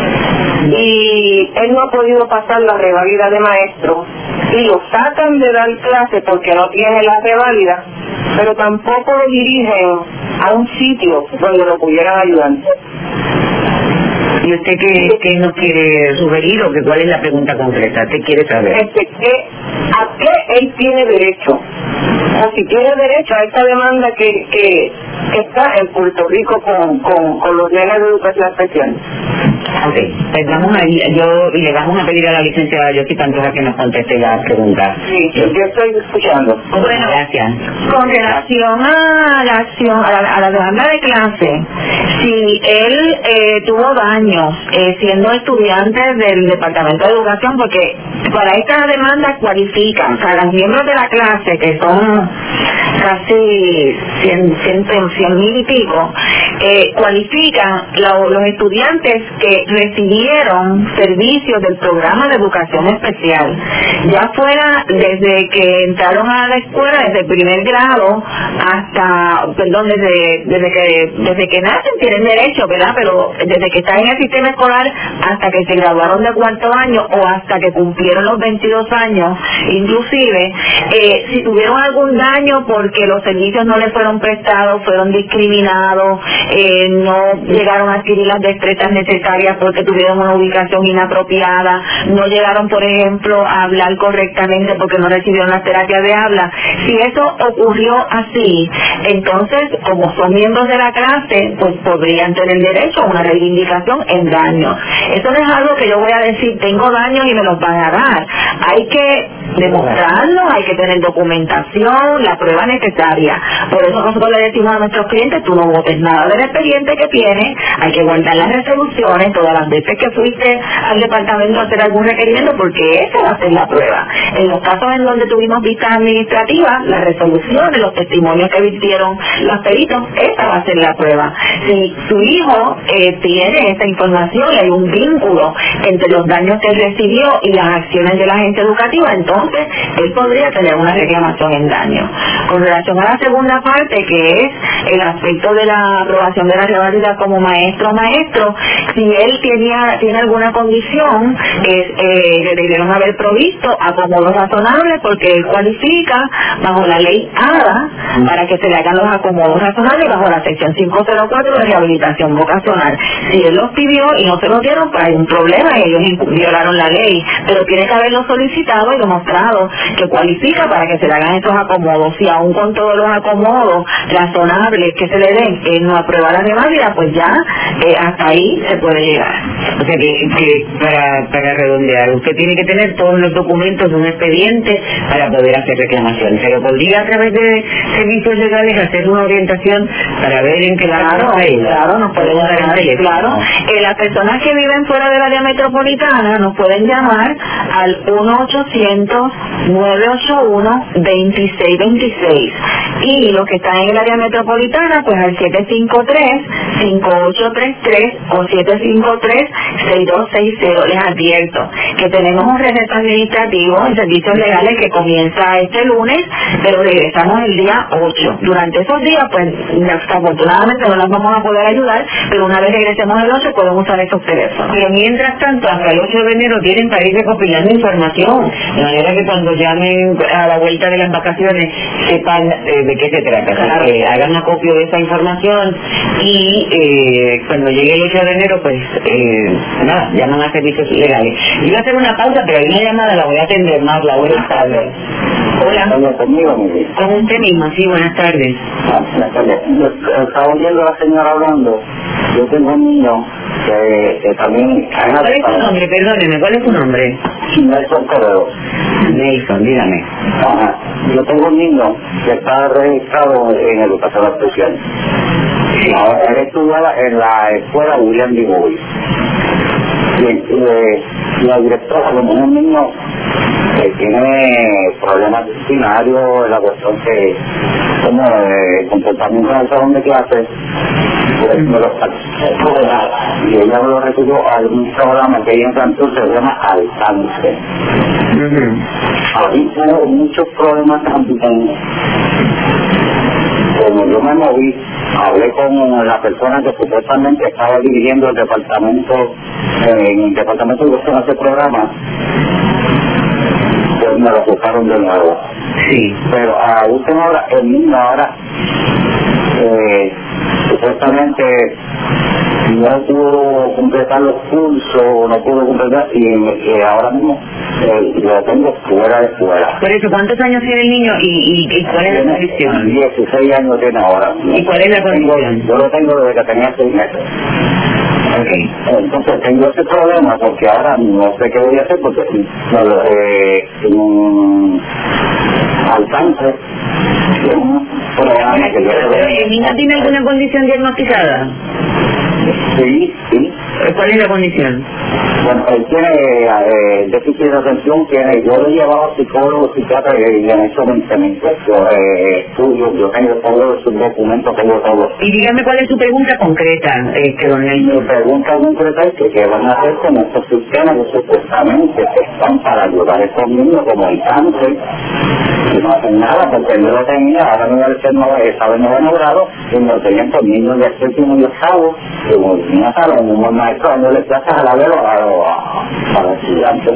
Y él no ha podido pasar la reválida de maestro y lo sacan de dar clase porque no tiene la reválida, pero tampoco lo dirigen a un sitio donde lo pudieran ayudar. ¿Y usted qué, qué nos quiere sugerir o que cuál es la pregunta concreta? ¿Qué quiere saber? Este, ¿qué, ¿A qué él tiene derecho? O si tiene derecho a esta demanda que, que, que está en Puerto Rico con, con, con los nenes de educación especial. Ok, pues vamos a ir, yo le vamos a pedir a la licenciada Yossi Pantoja que nos conteste la pregunta. Sí, yo, yo estoy escuchando. Bueno, gracias. Con relación a la acción, a la, a la demanda de clase, si él eh, tuvo daños eh, siendo estudiante del Departamento de Educación, porque para esta demanda cualifican, o sea, los miembros de la clase, que son casi cien, cien, cien mil y pico, eh, cualifican lo, los estudiantes que recibieron servicios del programa de educación especial, ya fuera desde que entraron a la escuela, desde el primer grado hasta, perdón, desde desde que desde que nacen tienen derecho, ¿verdad? Pero desde que están en el sistema escolar hasta que se graduaron de cuarto año o hasta que cumplieron los veintidós años, inclusive, eh, si tuvieron algún daño porque los servicios no les fueron prestados, fueron discriminados, eh, no llegaron a adquirir las destrezas necesarias porque tuvieron una ubicación inapropiada, no llegaron, por ejemplo, a hablar correctamente porque no recibieron las terapias de habla. Si eso ocurrió así, entonces, como son miembros de la clase, pues podrían tener derecho a una reivindicación en daño. Eso no es algo que yo voy a decir, tengo daños y me los van a dar. Hay que demostrarlo, hay que tener documentación, la prueba necesaria. Por eso nosotros le decimos a nuestros clientes, tú no votes nada del expediente que tienes, hay que guardar las resoluciones todas las veces que fuiste al departamento a hacer algún requerimiento, porque esa va a ser la prueba. En los casos en donde tuvimos vistas administrativas, las resoluciones, los testimonios que virtieron los peritos, esa va a ser la prueba. Si su hijo eh, tiene esa información y hay un vínculo entre los daños que él recibió y las acciones de la agencia educativa, entonces él podría tener una reclamación en daño. Con relación a la segunda parte, que es el aspecto de la aprobación de la reválida como maestro o maestro, si él tenía, tiene alguna condición, es, eh, le debieron haber provisto acomodos razonables porque él cualifica bajo la ley A D A para que se le hagan los acomodos razonables bajo la sección quinientos cuatro de rehabilitación vocacional. Si él los pidió y no se los dieron, pues hay un problema y ellos violaron la ley, pero tiene que haberlo solicitado y demostrado que cualifica para que se le hagan esos acomodos. Si aún con todos los acomodos razonables que se le den, él no aprueba la reválida, pues ya eh, hasta ahí se puede llegar. O sea que, que para, para redondear, usted tiene que tener todos los documentos de un expediente para poder hacer reclamación. Pero podría a través de servicios legales hacer una orientación para ver en qué Claro, va a ir. claro, nos pueden llamar, claro. Eh, las personas que viven fuera del área metropolitana nos pueden llamar al uno ochocientos, nueve ocho uno, dos seis dos seis y los que están en el área metropolitana pues al siete cinco tres, cinco ocho tres tres o siete cinco tres, seis dos seis cero. Les advierto que tenemos un receso administrativo en servicios legales que comienza este lunes, pero regresamos el día ocho. Durante esos días pues desafortunadamente no las vamos a poder ayudar, pero una vez regresemos el ocho podemos usar esos teléfonos. Pero mientras tanto, hasta el ocho de enero tienen para ir recopilando información, de manera que cuando llamen a la vuelta de las vacaciones sepan eh, de qué se trata. Así que hagan acopio de esa información y eh, cuando llegue el ocho de enero, pues eh, nada, llaman a servicios legales. Iba a hacer una pausa, pero hay una llamada, la voy a atender más. La buenas tardes. Hola. Hola, conmigo, mi vida. Con usted misma, sí, buenas tardes. Ah, buenas tardes. Estaba oyendo a la señora hablando. Yo tengo un niño que, que también... ¿Cuál es su nombre? Perdóneme, ¿cuál es su nombre? Nelson Correo. Nelson, dígame. Ajá. Yo tengo un niño que está registrado en educación especial. Sí. Ahora, él estudiaba en la escuela William D. Bowie. Y, eh, la directora, como un niño que tiene problemas disciplinarios, la cuestión que, como el comportamiento en el salón de clase, pues me lo sacó de nada. Y ella me lo recibió a un programa que hay en Santos que se llama Alcance. Uh-huh. Ahí tuvo muchos problemas también. Como yo me moví, hablé con la persona que supuestamente estaba dirigiendo el departamento, eh, en el departamento de educación de ese programa, pues me lo buscaron de nuevo. Sí. Pero a última hora, el niño ahora, eh, supuestamente no pudo completar los cursos, no pudo completar, y, y ahora mismo eh, lo tengo fuera de escuela. Por eso, ¿cuántos años tiene el niño y, y, y cuál es la condición? dieciséis años tiene ahora. ¿Y cuál es la condición? Yo lo tengo desde que tenía seis meses. Okay. Entonces tengo ese problema porque ahora no sé qué voy a hacer porque no, eh, en un alcance de un programa que yo... ¿El niño tiene alguna condición diagnosticada? Sí, sí. ¿Cuál es la condición? Bueno, él tiene eh, déficit de atención, tiene, yo lo he llevado a psicólogo, psiquiatra y le han hecho veinte eh, estudios, yo tengo todos sus documentos, tengo todo. Y dígame cuál es su pregunta concreta, este, don Nelson. Mi pregunta concreta es que qué van a hacer con estos sistemas que supuestamente están para ayudar a estos niños como el cáncer, y no hacen nada porque él no lo tenía, ahora me va a decir no, estaba en noveno grado, y no tenían por niños de séptimo y octavo, que no saben, un maestro dándole clases a la vez a los estudiantes.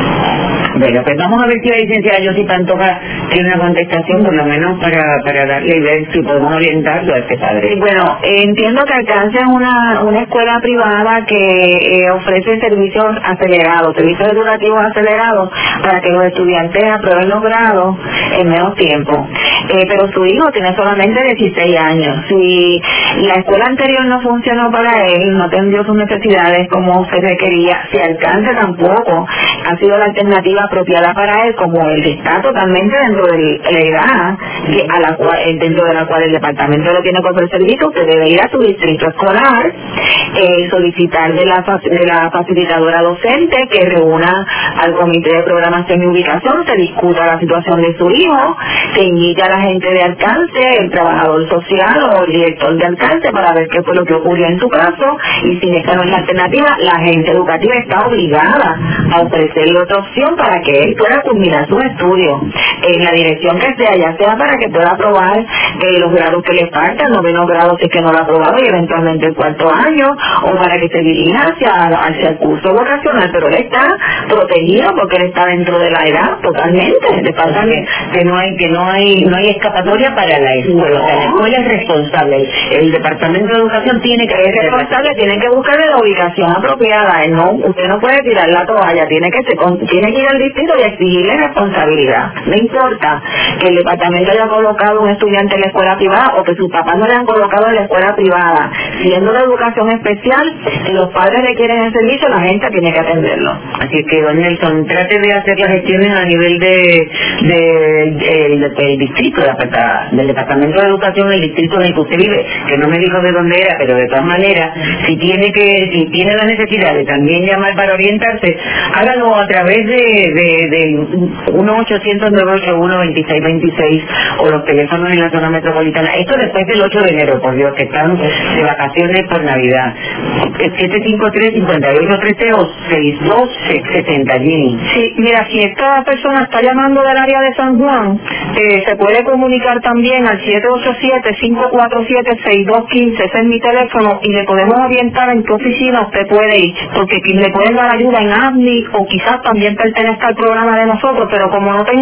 Bueno, pues vamos a ver si la licenciada Yossi Pantoja tiene una contestación, por lo menos para, para darle y ver si podemos orientarlo a este padre. Sí, bueno, eh, entiendo que Alcance es una, una escuela privada que eh, ofrece servicios acelerados, servicios educativos acelerados para que los estudiantes aprueben los grados en menos tiempo. Eh, pero su hijo tiene solamente dieciséis años. Si la escuela anterior no funcionó para él, no atendió sus necesidades como usted requería, si Alcance tampoco ha sido la alternativa apropiada para él, como él está totalmente dentro de la edad que a la cual, dentro de la cual el departamento lo tiene que ofrecer servicio, usted debe ir a su distrito escolar, eh, solicitar de la, de la facilitadora docente que reúna al comité de programación y ubicación, se discuta la situación de su hijo, se invite a la gente de Alcance, el trabajador social o el director de Alcance para ver qué fue lo que ocurrió en su caso, y si esta no es la alternativa, la agencia educativa está obligada a ofrecerle otra opción para que él pueda culminar sus estudios en la dirección que sea, ya sea para que pueda aprobar eh, los grados que le faltan, noveno grado si es que no lo ha aprobado y eventualmente el cuarto año, o para que se dirija hacia, hacia el curso vocacional, pero él está protegido porque él está dentro de la edad totalmente. De pasa que, que no hay que no hay no hay escapatoria para la escuela, o sea, la escuela es responsable, el departamento de educación tiene que es responsable, tiene que buscarle la ubicación apropiada, no, usted no puede tirar la toalla, tiene que se, tiene que ir al distrito y exigirle responsabilidad. No importa que el departamento haya colocado un estudiante en la escuela privada o que sus papás no le han colocado en la escuela privada, siendo de educación especial, si los padres requieren el servicio, la gente tiene que atenderlo. Así que, don Nelson, trate de hacer las gestiones a nivel de, de, de, de del distrito, de, del departamento de educación del distrito en el que usted vive, que no me dijo de dónde era, pero de todas maneras, si tiene que, si tiene la necesidad de también llamar para orientarse, hágalo a través de, de, de uno ochocientos nueve ocho uno dos seis dos seis o los teléfonos en la zona metropolitana. Esto después del ocho de enero, por Dios, que están de vacaciones por Navidad. siete cinco tres, cinco ocho uno tres o seis dos siete cero, Ginny. Sí, mira, si esta persona está llamando del área de San Juan, eh, se puede comunicar también al siete ocho siete, cinco cuatro siete, seis dos uno cinco, ese es mi teléfono, y le podemos orientar en qué oficina usted puede ir, porque le pueden dar ayuda en A S N I o quizás también pertenezca al programa de nosotros, pero como no tengo idea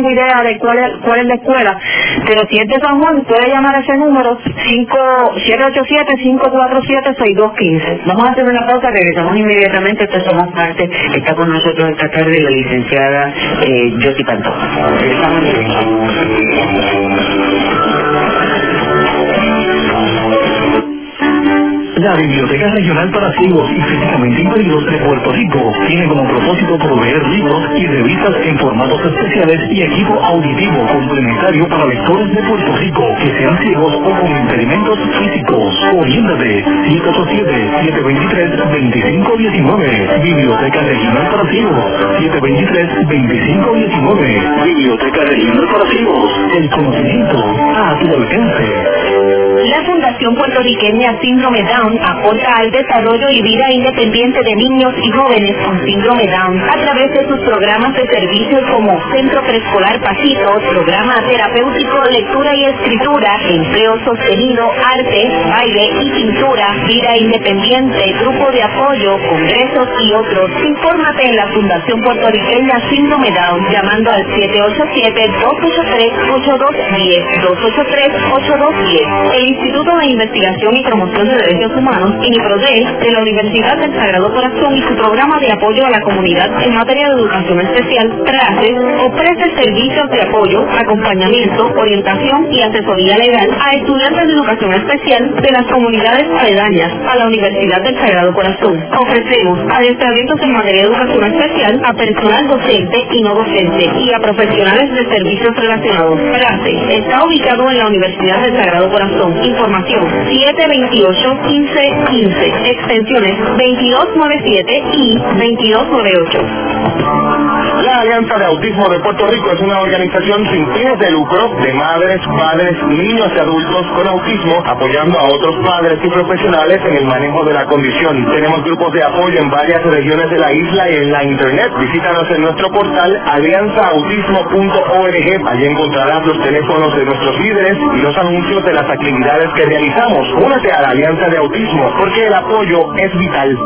sabe cuál es, cuál es la escuela, pero si es de San Juan, puede llamar a ese número siete ocho siete, cinco cuatro siete, seis dos uno cinco. Vamos a hacer una pausa, regresamos inmediatamente. Esto Somos Parte. Está con nosotros esta tarde la licenciada eh, Josie Pantoja. Regresamos La Biblioteca Regional para Ciegos y Físicamente Impedidos de Puerto Rico tiene como propósito proveer libros y revistas en formatos especiales y equipo auditivo complementario para lectores de Puerto Rico que sean ciegos o con impedimentos físicos. Oriéntate siete ocho siete, siete dos tres, dos cinco uno nueve. Biblioteca Regional para Ciegos siete dos tres, dos cinco uno nueve. Biblioteca Regional para Ciegos. El conocimiento a tu alcance. La Fundación Puertorriqueña Síndrome Down aporta al desarrollo y vida independiente de niños y jóvenes con síndrome Down a través de sus programas de servicios como Centro Preescolar Pasitos, Programa Terapéutico Lectura y Escritura, Empleo Sostenido, Arte, Baile y Pintura, Vida Independiente, Grupo de Apoyo, Congresos y otros. Infórmate en la Fundación Puertorriqueña Síndrome Down llamando al siete ocho siete, dos ocho tres, ocho dos uno cero, dos ocho tres, ocho dos uno cero. El Instituto de Investigación y Promoción de Derechos Humanos, INIPRODE, de la Universidad del Sagrado Corazón y su programa de apoyo a la comunidad en materia de educación especial, TRACE, ofrece servicios de apoyo, acompañamiento, orientación y asesoría legal a estudiantes de educación especial de las comunidades aledañas a la Universidad del Sagrado Corazón. Ofrecemos adiestramientos en materia de educación especial a personal docente y no docente y a profesionales de servicios relacionados. TRACE está ubicado en la Universidad del Sagrado Corazón. Información siete veintiocho, quince quince, extensiones veintidós noventa y siete y veintidós noventa y ocho. La Alianza de Autismo de Puerto Rico es una organización sin fines de lucro de madres, padres, niños y adultos con autismo, apoyando a otros padres y profesionales en el manejo de la condición. Tenemos grupos de apoyo en varias regiones de la isla y en la internet. Visítanos en nuestro portal alianza autismo punto org. Allí encontrarás los teléfonos de nuestros líderes y los anuncios de las actividades que realizamos. Únete a la Alianza de Autismo porque el apoyo es vital.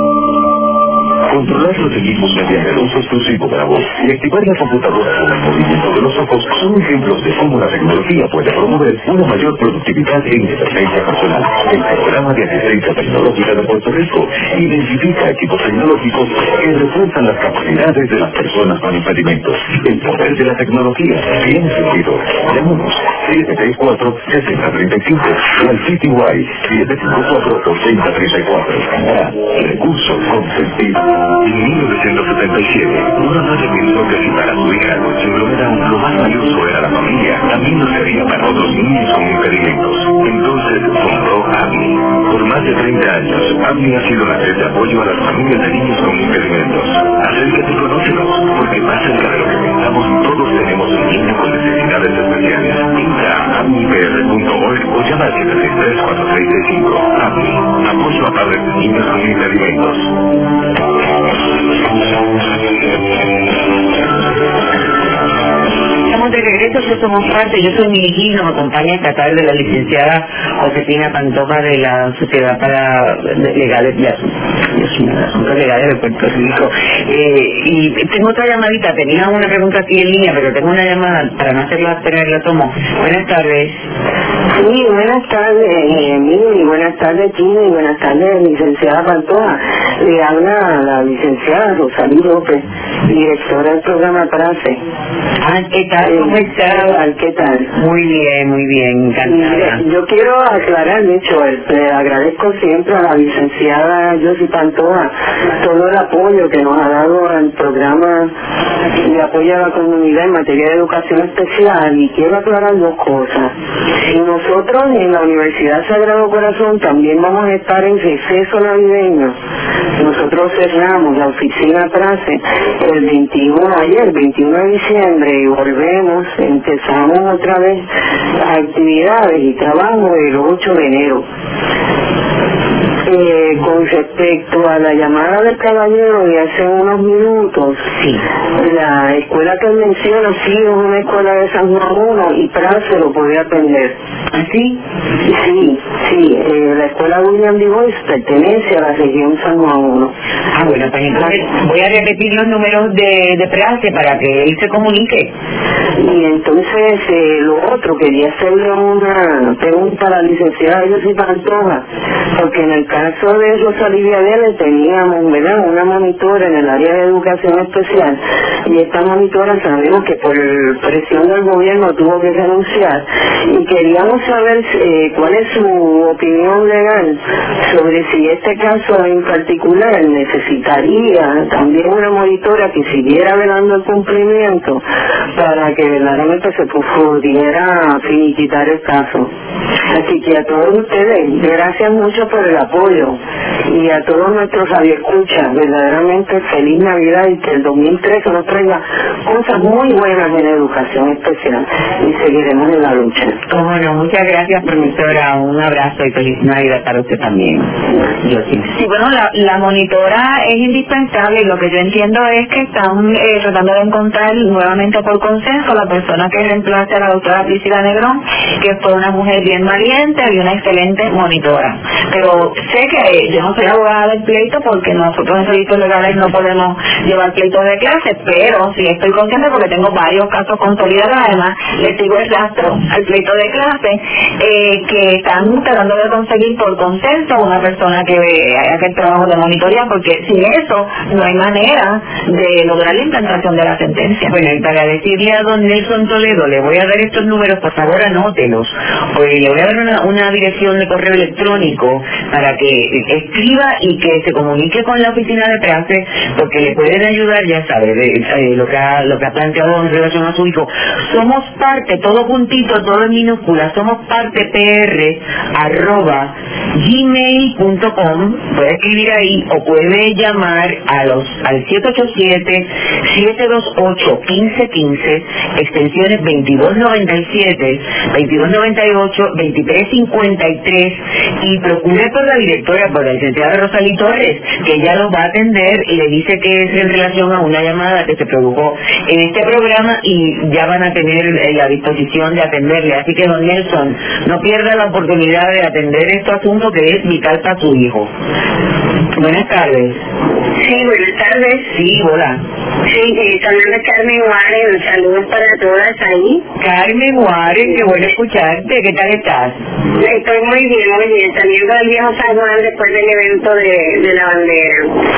Controlar los equipos mediante el uso exclusivo de la voz y activar la computadora con el movimiento de los ojos son ejemplos de cómo la tecnología puede promover una mayor productividad e independencia personal. El Programa de Asistencia Tecnológica de Puerto Rico identifica equipos tecnológicos que refuerzan las capacidades de las personas con impedimentos. El poder de la tecnología tiene sentido. Llámanos siete seis cuatro, seis cero tres cinco o al sitio web siete cinco cuatro, ocho cero tres cuatro. Ah, recursos con sentido. En mil novecientos setenta y siete, una madre pensó que si para su hija con síndrome Down lo más valioso era la familia, también lo sería para otros niños con impedimentos. Entonces compró ABNI. Por más de treinta años, ABNI ha sido la red de apoyo a las familias de niños con impedimentos. Acércate y conócelos, porque más cerca de lo que pensamos, todos tenemos un niño con necesidades especiales. Entra a abni p r punto org o llama al siete seis tres, cuatro seis seis cinco. ABNI, apoyo a padres de niños con impedimentos. Estamos de regreso, que Somos Parte. Yo soy Mili Gil, nos acompaña esta tarde la licenciada Josefina Pantoja de la Sociedad para Legales de Asuntos Legales de Puerto Rico. Eh, y tengo otra llamadita, tenía una pregunta aquí en línea, pero tengo una llamada, para no hacerla esperar, la tomo. Buenas tardes. Sí, buenas tardes, Emilio, y buenas tardes, Chino, y buenas tardes, licenciada Pantoja. Le habla la licenciada Rosalí López, directora del programa TRACE. Ah, ¿qué tal? ¿Cómo estás? ¿Qué tal? Muy bien, muy bien, encantada. Yo quiero aclarar, de hecho, le agradezco siempre a la licenciada Josie Pantoja todo el apoyo que nos ha dado al programa de apoyo a la comunidad en materia de educación especial, y quiero aclarar dos cosas. Nosotros en la Universidad Sagrado Corazón también vamos a estar en receso navideño. Nosotros cerramos la oficina TRACE el veintiuno, ayer, el veintiuno de diciembre, y volvemos, empezamos otra vez actividades y trabajo el ocho de enero. Eh, con respecto a la llamada del caballero de hace unos minutos, Sí. la escuela que él menciona sí es una escuela de San Juan uno y Prace lo puede atender. ¿Así? Sí, sí, eh, la escuela William D. Boyce pertenece a la región San Juan uno. Ah, bueno, pues entonces voy a repetir los números de, de Prace para que él se comunique. Y entonces eh, lo otro, quería hacerle una pregunta a la licenciada Josy Pantoja, porque en el caso de Rosalía Vélez teníamos, ¿verdad?, una monitora en el área de educación especial, y esta monitora sabemos que por presión del gobierno tuvo que renunciar, y queríamos saber eh, cuál es su opinión legal sobre si este caso en particular necesitaría también una monitora que siguiera velando el cumplimiento para que verdaderamente se pudiera finiquitar el caso. Así que a todos ustedes, gracias mucho por el apoyo, y a todos nuestros radioescuchas, verdaderamente feliz Navidad, y que el dos mil trece nos traiga cosas muy buenas en educación especial, y seguiremos en la lucha. Cómo no, muchas gracias, profesora, un abrazo y feliz Navidad para usted también. Yo sí. Sí, bueno, la, la monitora es indispensable, y lo que yo entiendo es que están eh, tratando de encontrar nuevamente por consenso la persona que reemplace a la doctora Priscila Negrón, que fue una mujer bien valiente y una excelente monitora. Pero sé que eh, yo no soy abogada del pleito, porque nosotros en servicios legales no podemos llevar pleitos de clase, pero sí estoy consciente porque tengo varios casos consolidados. Además, le sigo el rastro al pleito de clase, eh, que están tratando de conseguir por consenso una persona que haga el trabajo de monitoría, porque sin eso no hay manera de lograr la implantación de la sentencia. Bueno, y para decirle a don Nelson Toledo, le voy a dar estos números, por favor anótelos, pues le voy a dar una, una dirección de correo electrónico para que escriba y que se comunique con la oficina de Prace, porque le pueden ayudar, ya sabe, de, eh, lo que ha, lo que ha planteado en relación a su hijo. Somos parte, todo juntito, todo en minúscula, somos parte pr arroba gmail punto com, puede escribir ahí o puede llamar a los al siete ocho siete, siete dos ocho, uno cinco uno cinco, extensiones veintidós noventa y siete, veintidós noventa y ocho, veintitrés cincuenta y tres, y procure por la directora, por la licenciada Rosalí Torres, que ella los va a atender y le dice que es en relación a una llamada que se produjo en este programa, y ya van a tener eh, la disposición de atenderle. Así que, don Nelson, no pierda la oportunidad de atender este asunto que es vital para su hijo. Buenas tardes. Sí, buenas tardes. Sí, hola. Sí, eh, saludos Carmen Juárez, saludos para todas ahí. Carmen Juárez, qué bueno escucharte, ¿qué tal estás? Estoy muy bien, muy bien, saliendo del viejo San Juan después del evento de, de la bandera.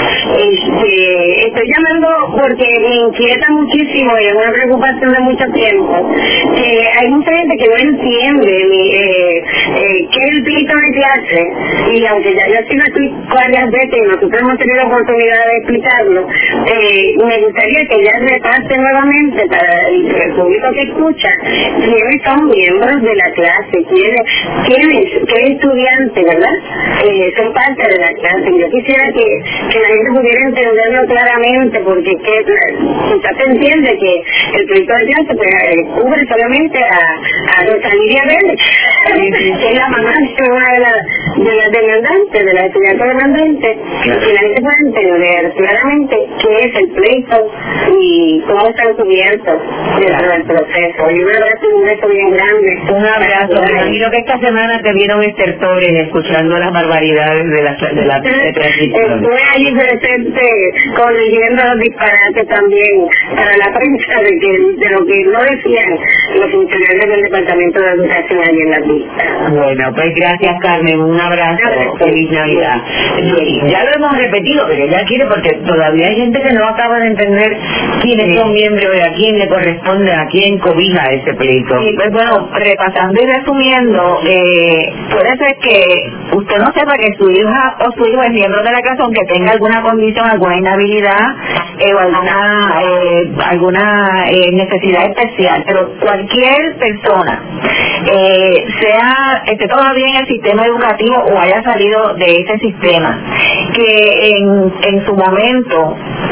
Este, estoy llamando porque me inquieta muchísimo, y es una preocupación de mucho tiempo, que hay mucha gente que no entiende mi, eh, eh, qué es el pleito de clase, y aunque ya yo he sido aquí varias veces y nosotros hemos tenido oportunidad de explicarlo, eh, me gustaría que ya repase nuevamente para el, el público que escucha quiénes son miembros de la clase, quiénes, quiénes qué estudiantes, ¿verdad? Eh, son parte de la clase. Yo quisiera que, que la gente pudiera entenderlo claramente, porque que, quizás se entiende que el pleito de clase pues, eh, cubre solamente a, a Rosalía Vélez, que es la mamá de una de las de las demandantes, de las estudiantes demandantes, y la gente puede entender claramente qué es el pleito y cómo están cubiertos dentro del proceso. Y un abrazo y un beso bien grande. Un abrazo. Me imagino que esta semana te vieron estertores escuchando las barbaridades de la de la de transición. Estuve allí presente corrigiendo los disparates también para la prensa de que de lo que no decían los funcionarios del Departamento de Educación allí en la pista. Bueno, pues gracias, Carmen, un abrazo, feliz Navidad. Ya lo hemos repetido, pero ya quiere, porque todavía hay gente que no acaba de entender quiénes son miembros, de a quién le corresponde, a quién cobija ese pleito. Sí, pues bueno, repasando y resumiendo, eh, puede ser que usted no sepa que su hija o su hijo es miembro de la clase, aunque tenga alguna condición, alguna inhabilidad eh, o alguna eh, alguna eh, necesidad especial, pero cualquier persona, eh, sea esté todavía en el sistema educativo o haya salido de ese sistema, que en, en su momento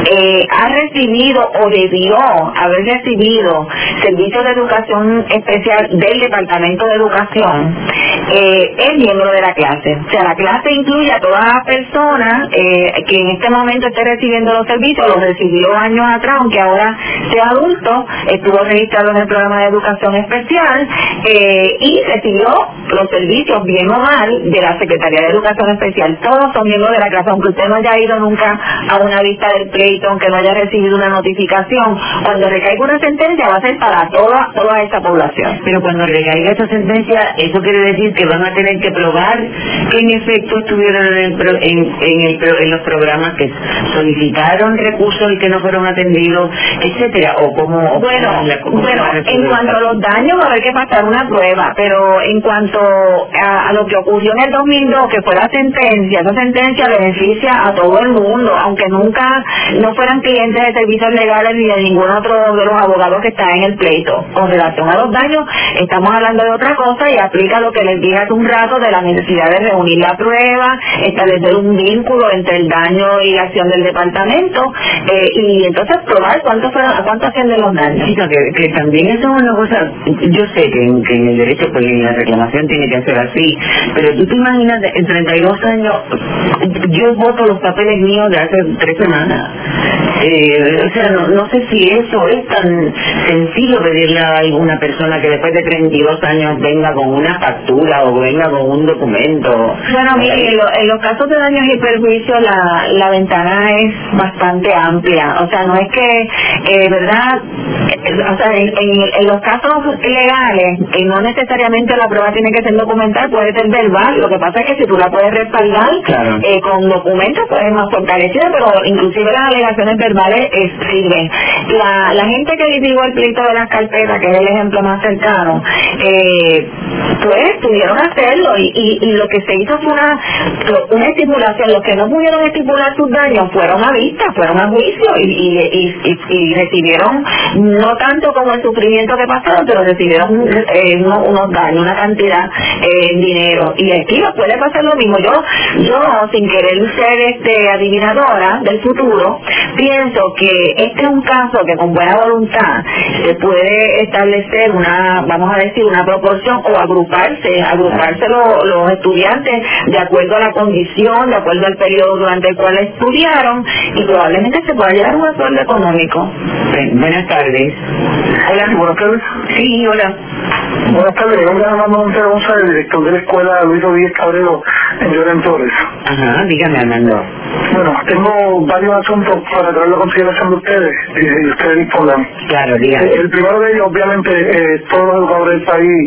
eh, ha recibido o debió haber recibido servicios de educación especial del Departamento de Educación, eh, es miembro de la clase. O sea, la clase incluye a todas las personas eh, que en este momento esté recibiendo los servicios, los recibió años atrás, aunque ahora sea adulto, estuvo registrado en el programa de educación especial eh, y recibió los servicios, bien o mal, de la Secretaría de Educación Especial. Todos son miembros de la clase, aunque usted no haya ido nunca a una vista del pleito, aunque no haya recibido una notificación. Cuando recaiga una sentencia va a ser para toda toda esa población. Pero cuando recaiga esa sentencia, eso quiere decir que van a tener que probar que en efecto estuvieron en, el pro, en, en, el pro, en los programas, que solicitaron recursos y que no fueron atendidos, etcétera, o como bueno, la, como bueno en cuanto a los daños va a haber que pasar una prueba, pero en cuanto a, a lo que ocurrió en el dos mil dos, que fue la sentencia, esa sentencia beneficia a todo el mundo, aunque nunca no fueran clientes de servicios legales ni de ningún otro de los abogados que está en el pleito. Con relación a los daños, estamos hablando de otra cosa y aplica lo que les dije hace un rato de la necesidad de reunir la prueba, establecer un vínculo entre el daño y la acción del departamento, eh, y entonces probar cuánto fueron, cuánto ascienden los daños. Sí, que, que también eso es una cosa, yo sé que en, que en el derecho, pues en la reclamación tiene que ser así, pero tú te imaginas, en treinta y dos años, yo voto los papeles míos de hace tres semanas. Eh, o sea, no, no sé si eso es tan sencillo pedirle a alguna persona que después de treinta y dos años venga con una factura o venga con un documento. Bueno, mire, en, lo, en los casos de daños y perjuicios la, la ventana es bastante amplia. O sea, no es que, eh, ¿verdad? O sea, en, en, en los casos legales, eh, no necesariamente la prueba tiene que ser documental, puede ser verbal. Lo que pasa es que si tú la puedes respaldar, claro, eh, con documentos, pues es más fortalecida, pero inclusive las alegaciones verbales eh, sirven. La, la gente que litigó el pleito de las carpetas, que es el ejemplo más cercano, eh, pues pudieron hacerlo y, y, y lo que se hizo fue una, una estipulación. Los que no pudieron estipular sus daños fueron a vista, fueron a juicio y, y, y, y, y recibieron, no tanto como el sufrimiento que pasaron, pero recibieron eh, unos, unos daños, una cantidad eh, en dinero. Y aquí nos puede pasar lo mismo. Yo, yo sin querer ser este adivinadora del futuro, pienso que este es un caso que con buena voluntad se puede establecer una, vamos a decir, una proporción o agruparse, agruparse los, los estudiantes de acuerdo a la condición, de acuerdo al periodo durante el cual estudiaron, y probablemente se pueda llegar a un acuerdo económico. Buenas tardes. Hola, buenas tardes. Sí, hola. Buenas tardes, mi nombre es Armando Montero González, director de la escuela Luis Rodríguez Cabrero en Lloren Torres. Ajá, dígame, Armando. Bueno, tengo varios asuntos para traerlo a consideración de ustedes y ustedes dispongan. Claro, dígame. El primero de ellos, obviamente, eh, todos los educadores del país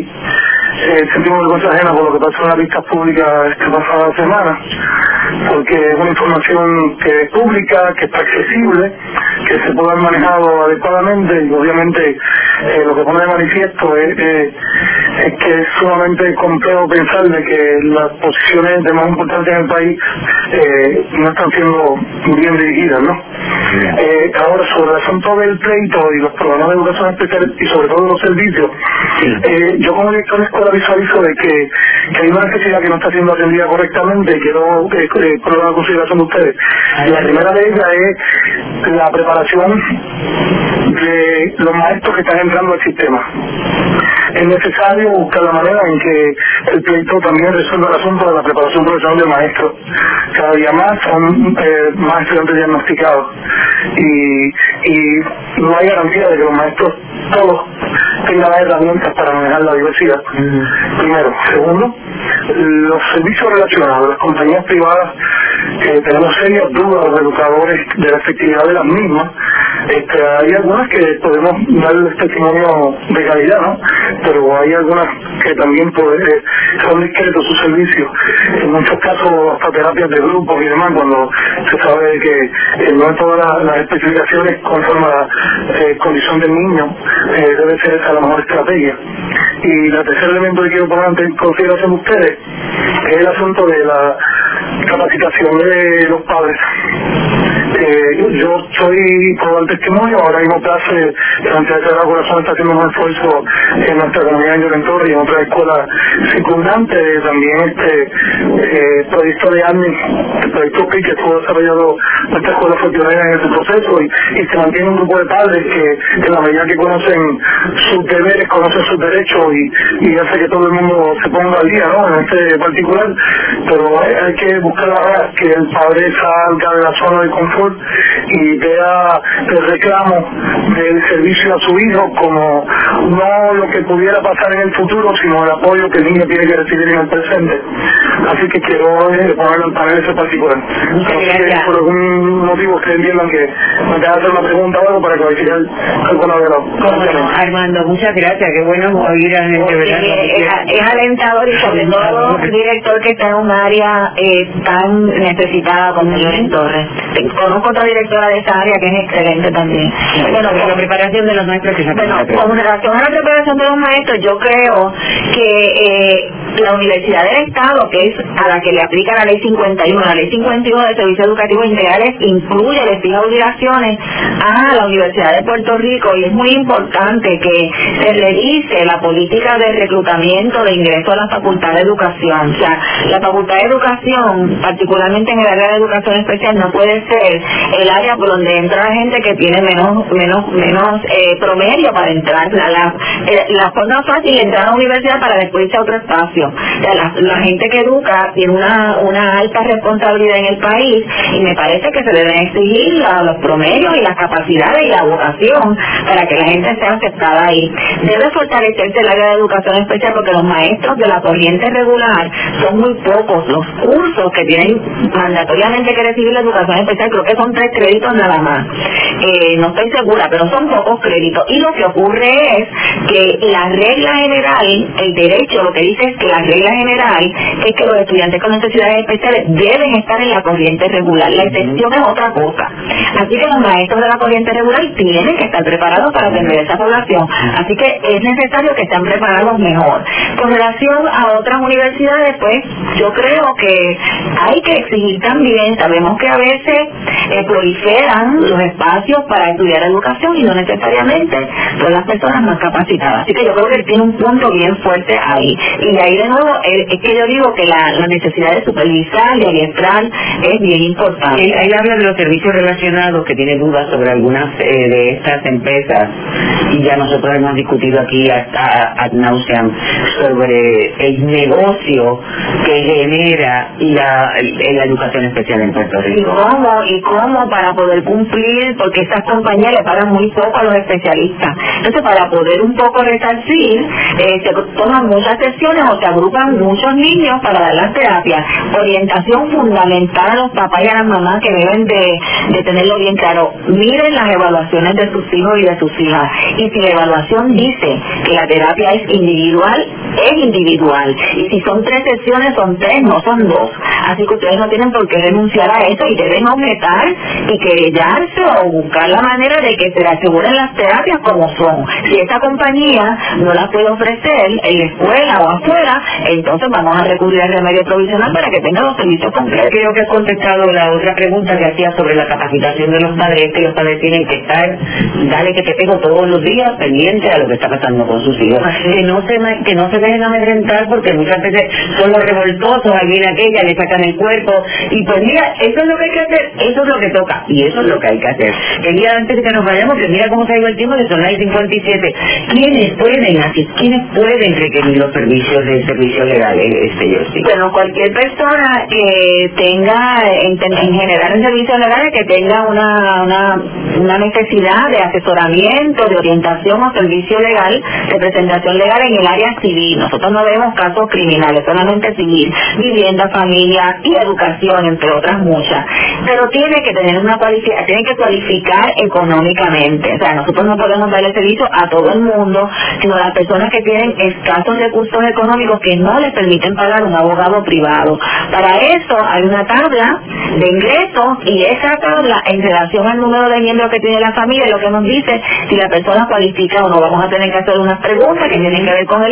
eh, sentimos vergüenza ajena por lo que pasó en las vistas públicas esta pasada semana, porque es una información que es pública, que está accesible, que se puede haber manejado adecuadamente, y obviamente eh, lo que pone de manifiesto es, eh, es que es sumamente complejo pensar de que las posiciones de más importancia en el país eh, no están siendo bien dirigidas, ¿no? Eh, ahora, sobre el asunto del pleito y los programas de educación especial y sobre todo los servicios, eh, yo como director de escuela visualizo de que, que hay una necesidad que no está siendo atendida correctamente y quiero eh, eh, poner a consideración de ustedes. La primera de ellas es la preparación de los maestros que están entrando al sistema. Es necesario buscar la manera en que el pleito también resuelva el asunto de la preparación profesional del maestro. Cada día más son eh, más estudiantes diagnosticados y, y no hay garantía de que los maestros todos tengan las herramientas para manejar la diversidad. Mm. Primero. Segundo, los servicios relacionados de las compañías privadas, eh, tenemos serias dudas los educadores de la efectividad de las mismas. Este, hay algunas que podemos darles testimonio de calidad, ¿no? Pero hay algunas que también puede, eh, son discretos sus servicios. En muchos casos hasta terapias de grupos y demás, cuando se sabe que eh, no todas las, las especificaciones conforme a la eh, condición del niño eh, debe ser esa la mejor estrategia. Y el tercer elemento que quiero poner en consideración de ustedes es el asunto de la capacitación de los padres. Eh, yo soy por el testimonio, ahora mismo clase de la Universidad de Corazón está haciendo un esfuerzo en nuestra comunidad en Llorentorre y en otras escuelas circundantes, también este eh, proyecto de AMNI, el proyecto P I que fue desarrollado nuestra escuela fue pionera en ese proceso y, y se mantiene un grupo de padres que en la medida que conocen sus deberes, conocen sus derechos y, y hace que todo el mundo se ponga al día, ¿no? En este particular, pero hay, hay que buscar ahora que el padre salga de la zona de confort y vea el reclamo del servicio a su hijo como no lo que pudiera pasar en el futuro, sino el apoyo que el niño tiene que recibir en el presente. Así que quiero eh, ponerlo en panel ese particular. Entonces, por algún motivo ustedes entiendan que me acaba de hacer una pregunta o algo para clarificar alguna de las... Armando, muchas gracias, qué bueno oír a gente, ¿verdad? Es, es alentador y sobre todo un director que está en un área eh, tan necesitada como Llorentorre. Conozco otra directora de esa área que es excelente también. Bueno, la preparación de los maestros que Bueno, con relación a la preparación de los maestros, yo creo que eh, la Universidad del Estado, que es a la que le aplica la Ley cincuenta y uno, la Ley cincuenta y uno de Servicios Educativos Integrales incluye, le fija obligaciones a la Universidad de Puerto Rico y es muy importante que se revise la política de reclutamiento de ingreso a la Facultad de Educación. O sea, la Facultad de Educación, particularmente en el área de educación especial, no puede ser el área por donde entra la gente que tiene menos menos menos eh, promedio para entrar. La, la, la forma fácil es entrar a la universidad para después irse a otro espacio. O sea, la, la gente que educa tiene una, una alta responsabilidad en el país y me parece que se deben exigir la, los promedios y las capacidades y la vocación para que la gente sea aceptada ahí. Debe fortalecerse el área de educación especial porque los maestros de la corriente regular son muy pocos. Los cursos que tienen mandatoriamente que recibir la educación especial creo que son tres créditos nada más. Eh, no estoy segura, pero son pocos créditos. Y lo que ocurre es que la regla general, el derecho lo que dice es que la regla general es que los estudiantes con necesidades especiales deben estar en la corriente regular. La excepción es otra cosa. Así que los maestros de la corriente regular tienen que estar preparados para atender esa población. Así que es necesario que estén preparados mejor. Con relación a otras universidades, pues yo creo que hay que exigir también, sabemos que a veces eh, proliferan los espacios para estudiar educación y no necesariamente son las personas más capacitadas. Así que yo creo que él tiene un punto bien fuerte ahí. Y ahí de nuevo eh, es que yo digo que la, la necesidad de supervisar y adiestrar es bien importante. Él, él habla de los servicios relacionados, que tiene dudas sobre algunas eh, de estas empresas y ya nosotros hemos discutido aquí hasta ad nauseam sobre el negocio que genera la, la educación especial en Puerto Rico. Y cómo, y cómo para poder cumplir, porque estas compañías le pagan muy poco a los especialistas. Entonces, para poder un poco resarcir, eh, se toman muchas sesiones o se agrupan muchos niños para dar las terapias. Orientación fundamental a los papás y a las mamás que deben de, de tenerlo bien claro. Miren las evaluaciones de sus hijos y de sus hijas. Y si la evaluación dice que la terapia es individual, es individual. Y si son tres sesiones, son tres, no son dos. Así que ustedes no tienen por qué renunciar a eso y deben objetar y querellarse o buscar la manera de que se le aseguren las terapias como son. Si esta compañía no las puede ofrecer en la escuela o afuera, entonces vamos a recurrir al remedio provisional para que tengan los servicios completos. Creo que he contestado la otra pregunta que hacía sobre la capacitación de los padres, que los padres tienen que estar, dale que te pego todos los días, pendiente a lo que está pasando con sus hijos. Que no se que no se dejen amedrentar porque muchas veces son los revoltosos, alguien aquella, le sacan el cuerpo, y pues mira, eso es lo que hay que hacer, eso es lo que toca, y eso es lo que hay que hacer. Quería antes de que nos vayamos, que mira cómo se ha ido el tiempo, que son las cincuenta y siete. ¿Quiénes pueden así? ¿Quiénes pueden requerir los servicios de servicio legal? Este, yo sí. Bueno, cualquier persona que tenga, en, en general en servicios legales, que tenga una, una, una necesidad de asesoramiento, de orientación o servicio legal, de presentación legal en el área civil. Nosotros no vemos casos criminales, solamente civil, vivienda, familia y educación, entre otras muchas. Pero tiene que tener una cualificación, tiene que cualificar económicamente. O sea, nosotros no podemos darle servicio a todo el mundo, sino a las personas que tienen escasos recursos económicos que no les permiten pagar un abogado privado. Para eso hay una tabla de ingresos y esa tabla en relación al número de miembros que tiene la familia lo que nos dice si la persona cualifica o no. Vamos a tener que hacer unas preguntas que tienen que ver con el ingreso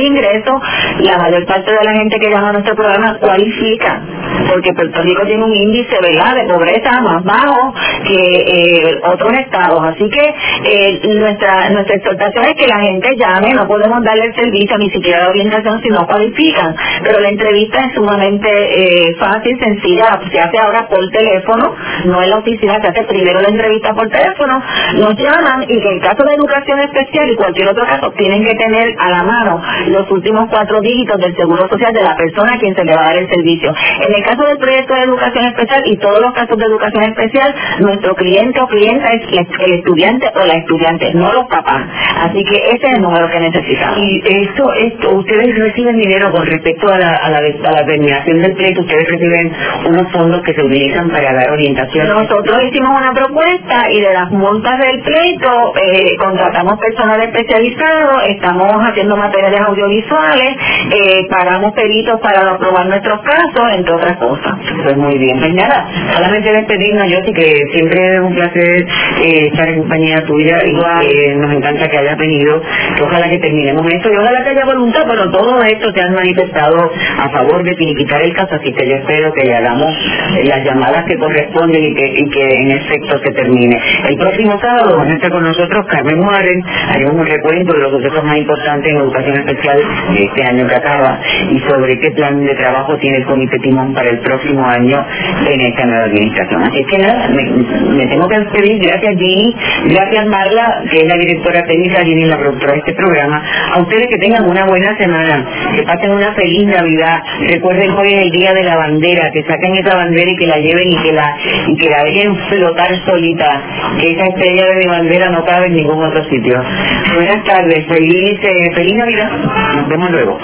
eso la mayor parte de la gente que llama a nuestro programa cualifica, porque Puerto Rico tiene un índice, ¿verdad?, de pobreza más bajo que eh, otros estados, así que eh, nuestra nuestra exhortación es que la gente llame. No podemos darle el servicio ni siquiera de orientación si no cualifican, pero la entrevista es sumamente eh, fácil, sencilla, se hace ahora por teléfono, no en la oficina, se hace primero la entrevista por teléfono, nos llaman, y que en caso de educación especial y cualquier otro caso tienen que tener a la mano los últimos cuatro dígitos del seguro social de la persona a quien se le va a dar el servicio. En el caso del proyecto de educación especial y todos los casos de educación especial, nuestro cliente o clienta es el estudiante o la estudiante, no los papás, así que ese es el número que necesitamos. Y esto, esto, ustedes reciben dinero con respecto a la, a la, a la terminación del pleito, ustedes reciben unos fondos que se utilizan para dar orientación. Nosotros hicimos una propuesta y de las multas del pleito eh, contratamos personal especializado, estamos haciendo materiales audiovisuales, eh, pagamos peritos para aprobar nuestros casos, entre otras cosas. Pues muy bien, pues nada, solamente despedirnos, yo sí que siempre es un placer eh, estar en compañía tuya, y eh, nos encanta que hayas venido, que ojalá que terminemos esto y ojalá que haya voluntad, pero todo esto se han manifestado a favor de finiquitar el caso, así que yo espero que hagamos las llamadas que corresponden y que, y que en efecto se termine. El próximo sábado van a estar con nosotros Carmen Muaren, haremos un recuento de los sucesos más importantes en educación especial de este año que acaba y sobre qué plan de trabajo tiene el Comité Timón para el próximo año en esta nueva administración. Así es que nada, me, me tengo que despedir. Gracias Ginny, gracias Marla, que es la directora técnica, Ginny, la productora de este programa. A ustedes que tengan una buena semana, que pasen una feliz Navidad. Recuerden que hoy es el día de la bandera, que saquen esa bandera y que la lleven y que la y que la dejen flotar solita, que esa estrella de mi bandera no cabe en ningún otro sitio. Buenas tardes, feliz, eh, feliz Navidad, nos vemos luego.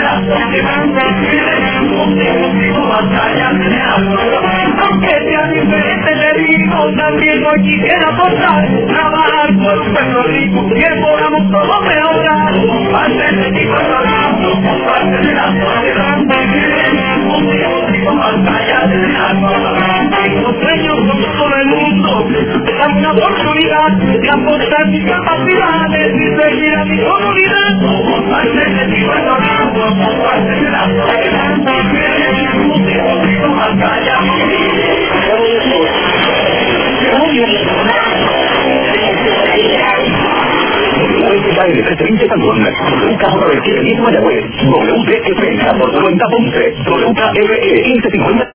Aunque sea diferente, le digo, también hoy quisiera aportar, trabajar por un Puerto Rico, que podamos todos mejorar. Parte de mi Puerto Rico, parte de la sociedad, más allá de la sociedad. Tengo sueños con todo el mundo, dame una oportunidad de aportar mis capacidades y seguir a mi comunidad. Parte de mi Puerto Rico, parte de la sociedad, más allá de la un carro de diez Mayagüez, W D F, por cuenta Ponce, W K R E quince cincuenta.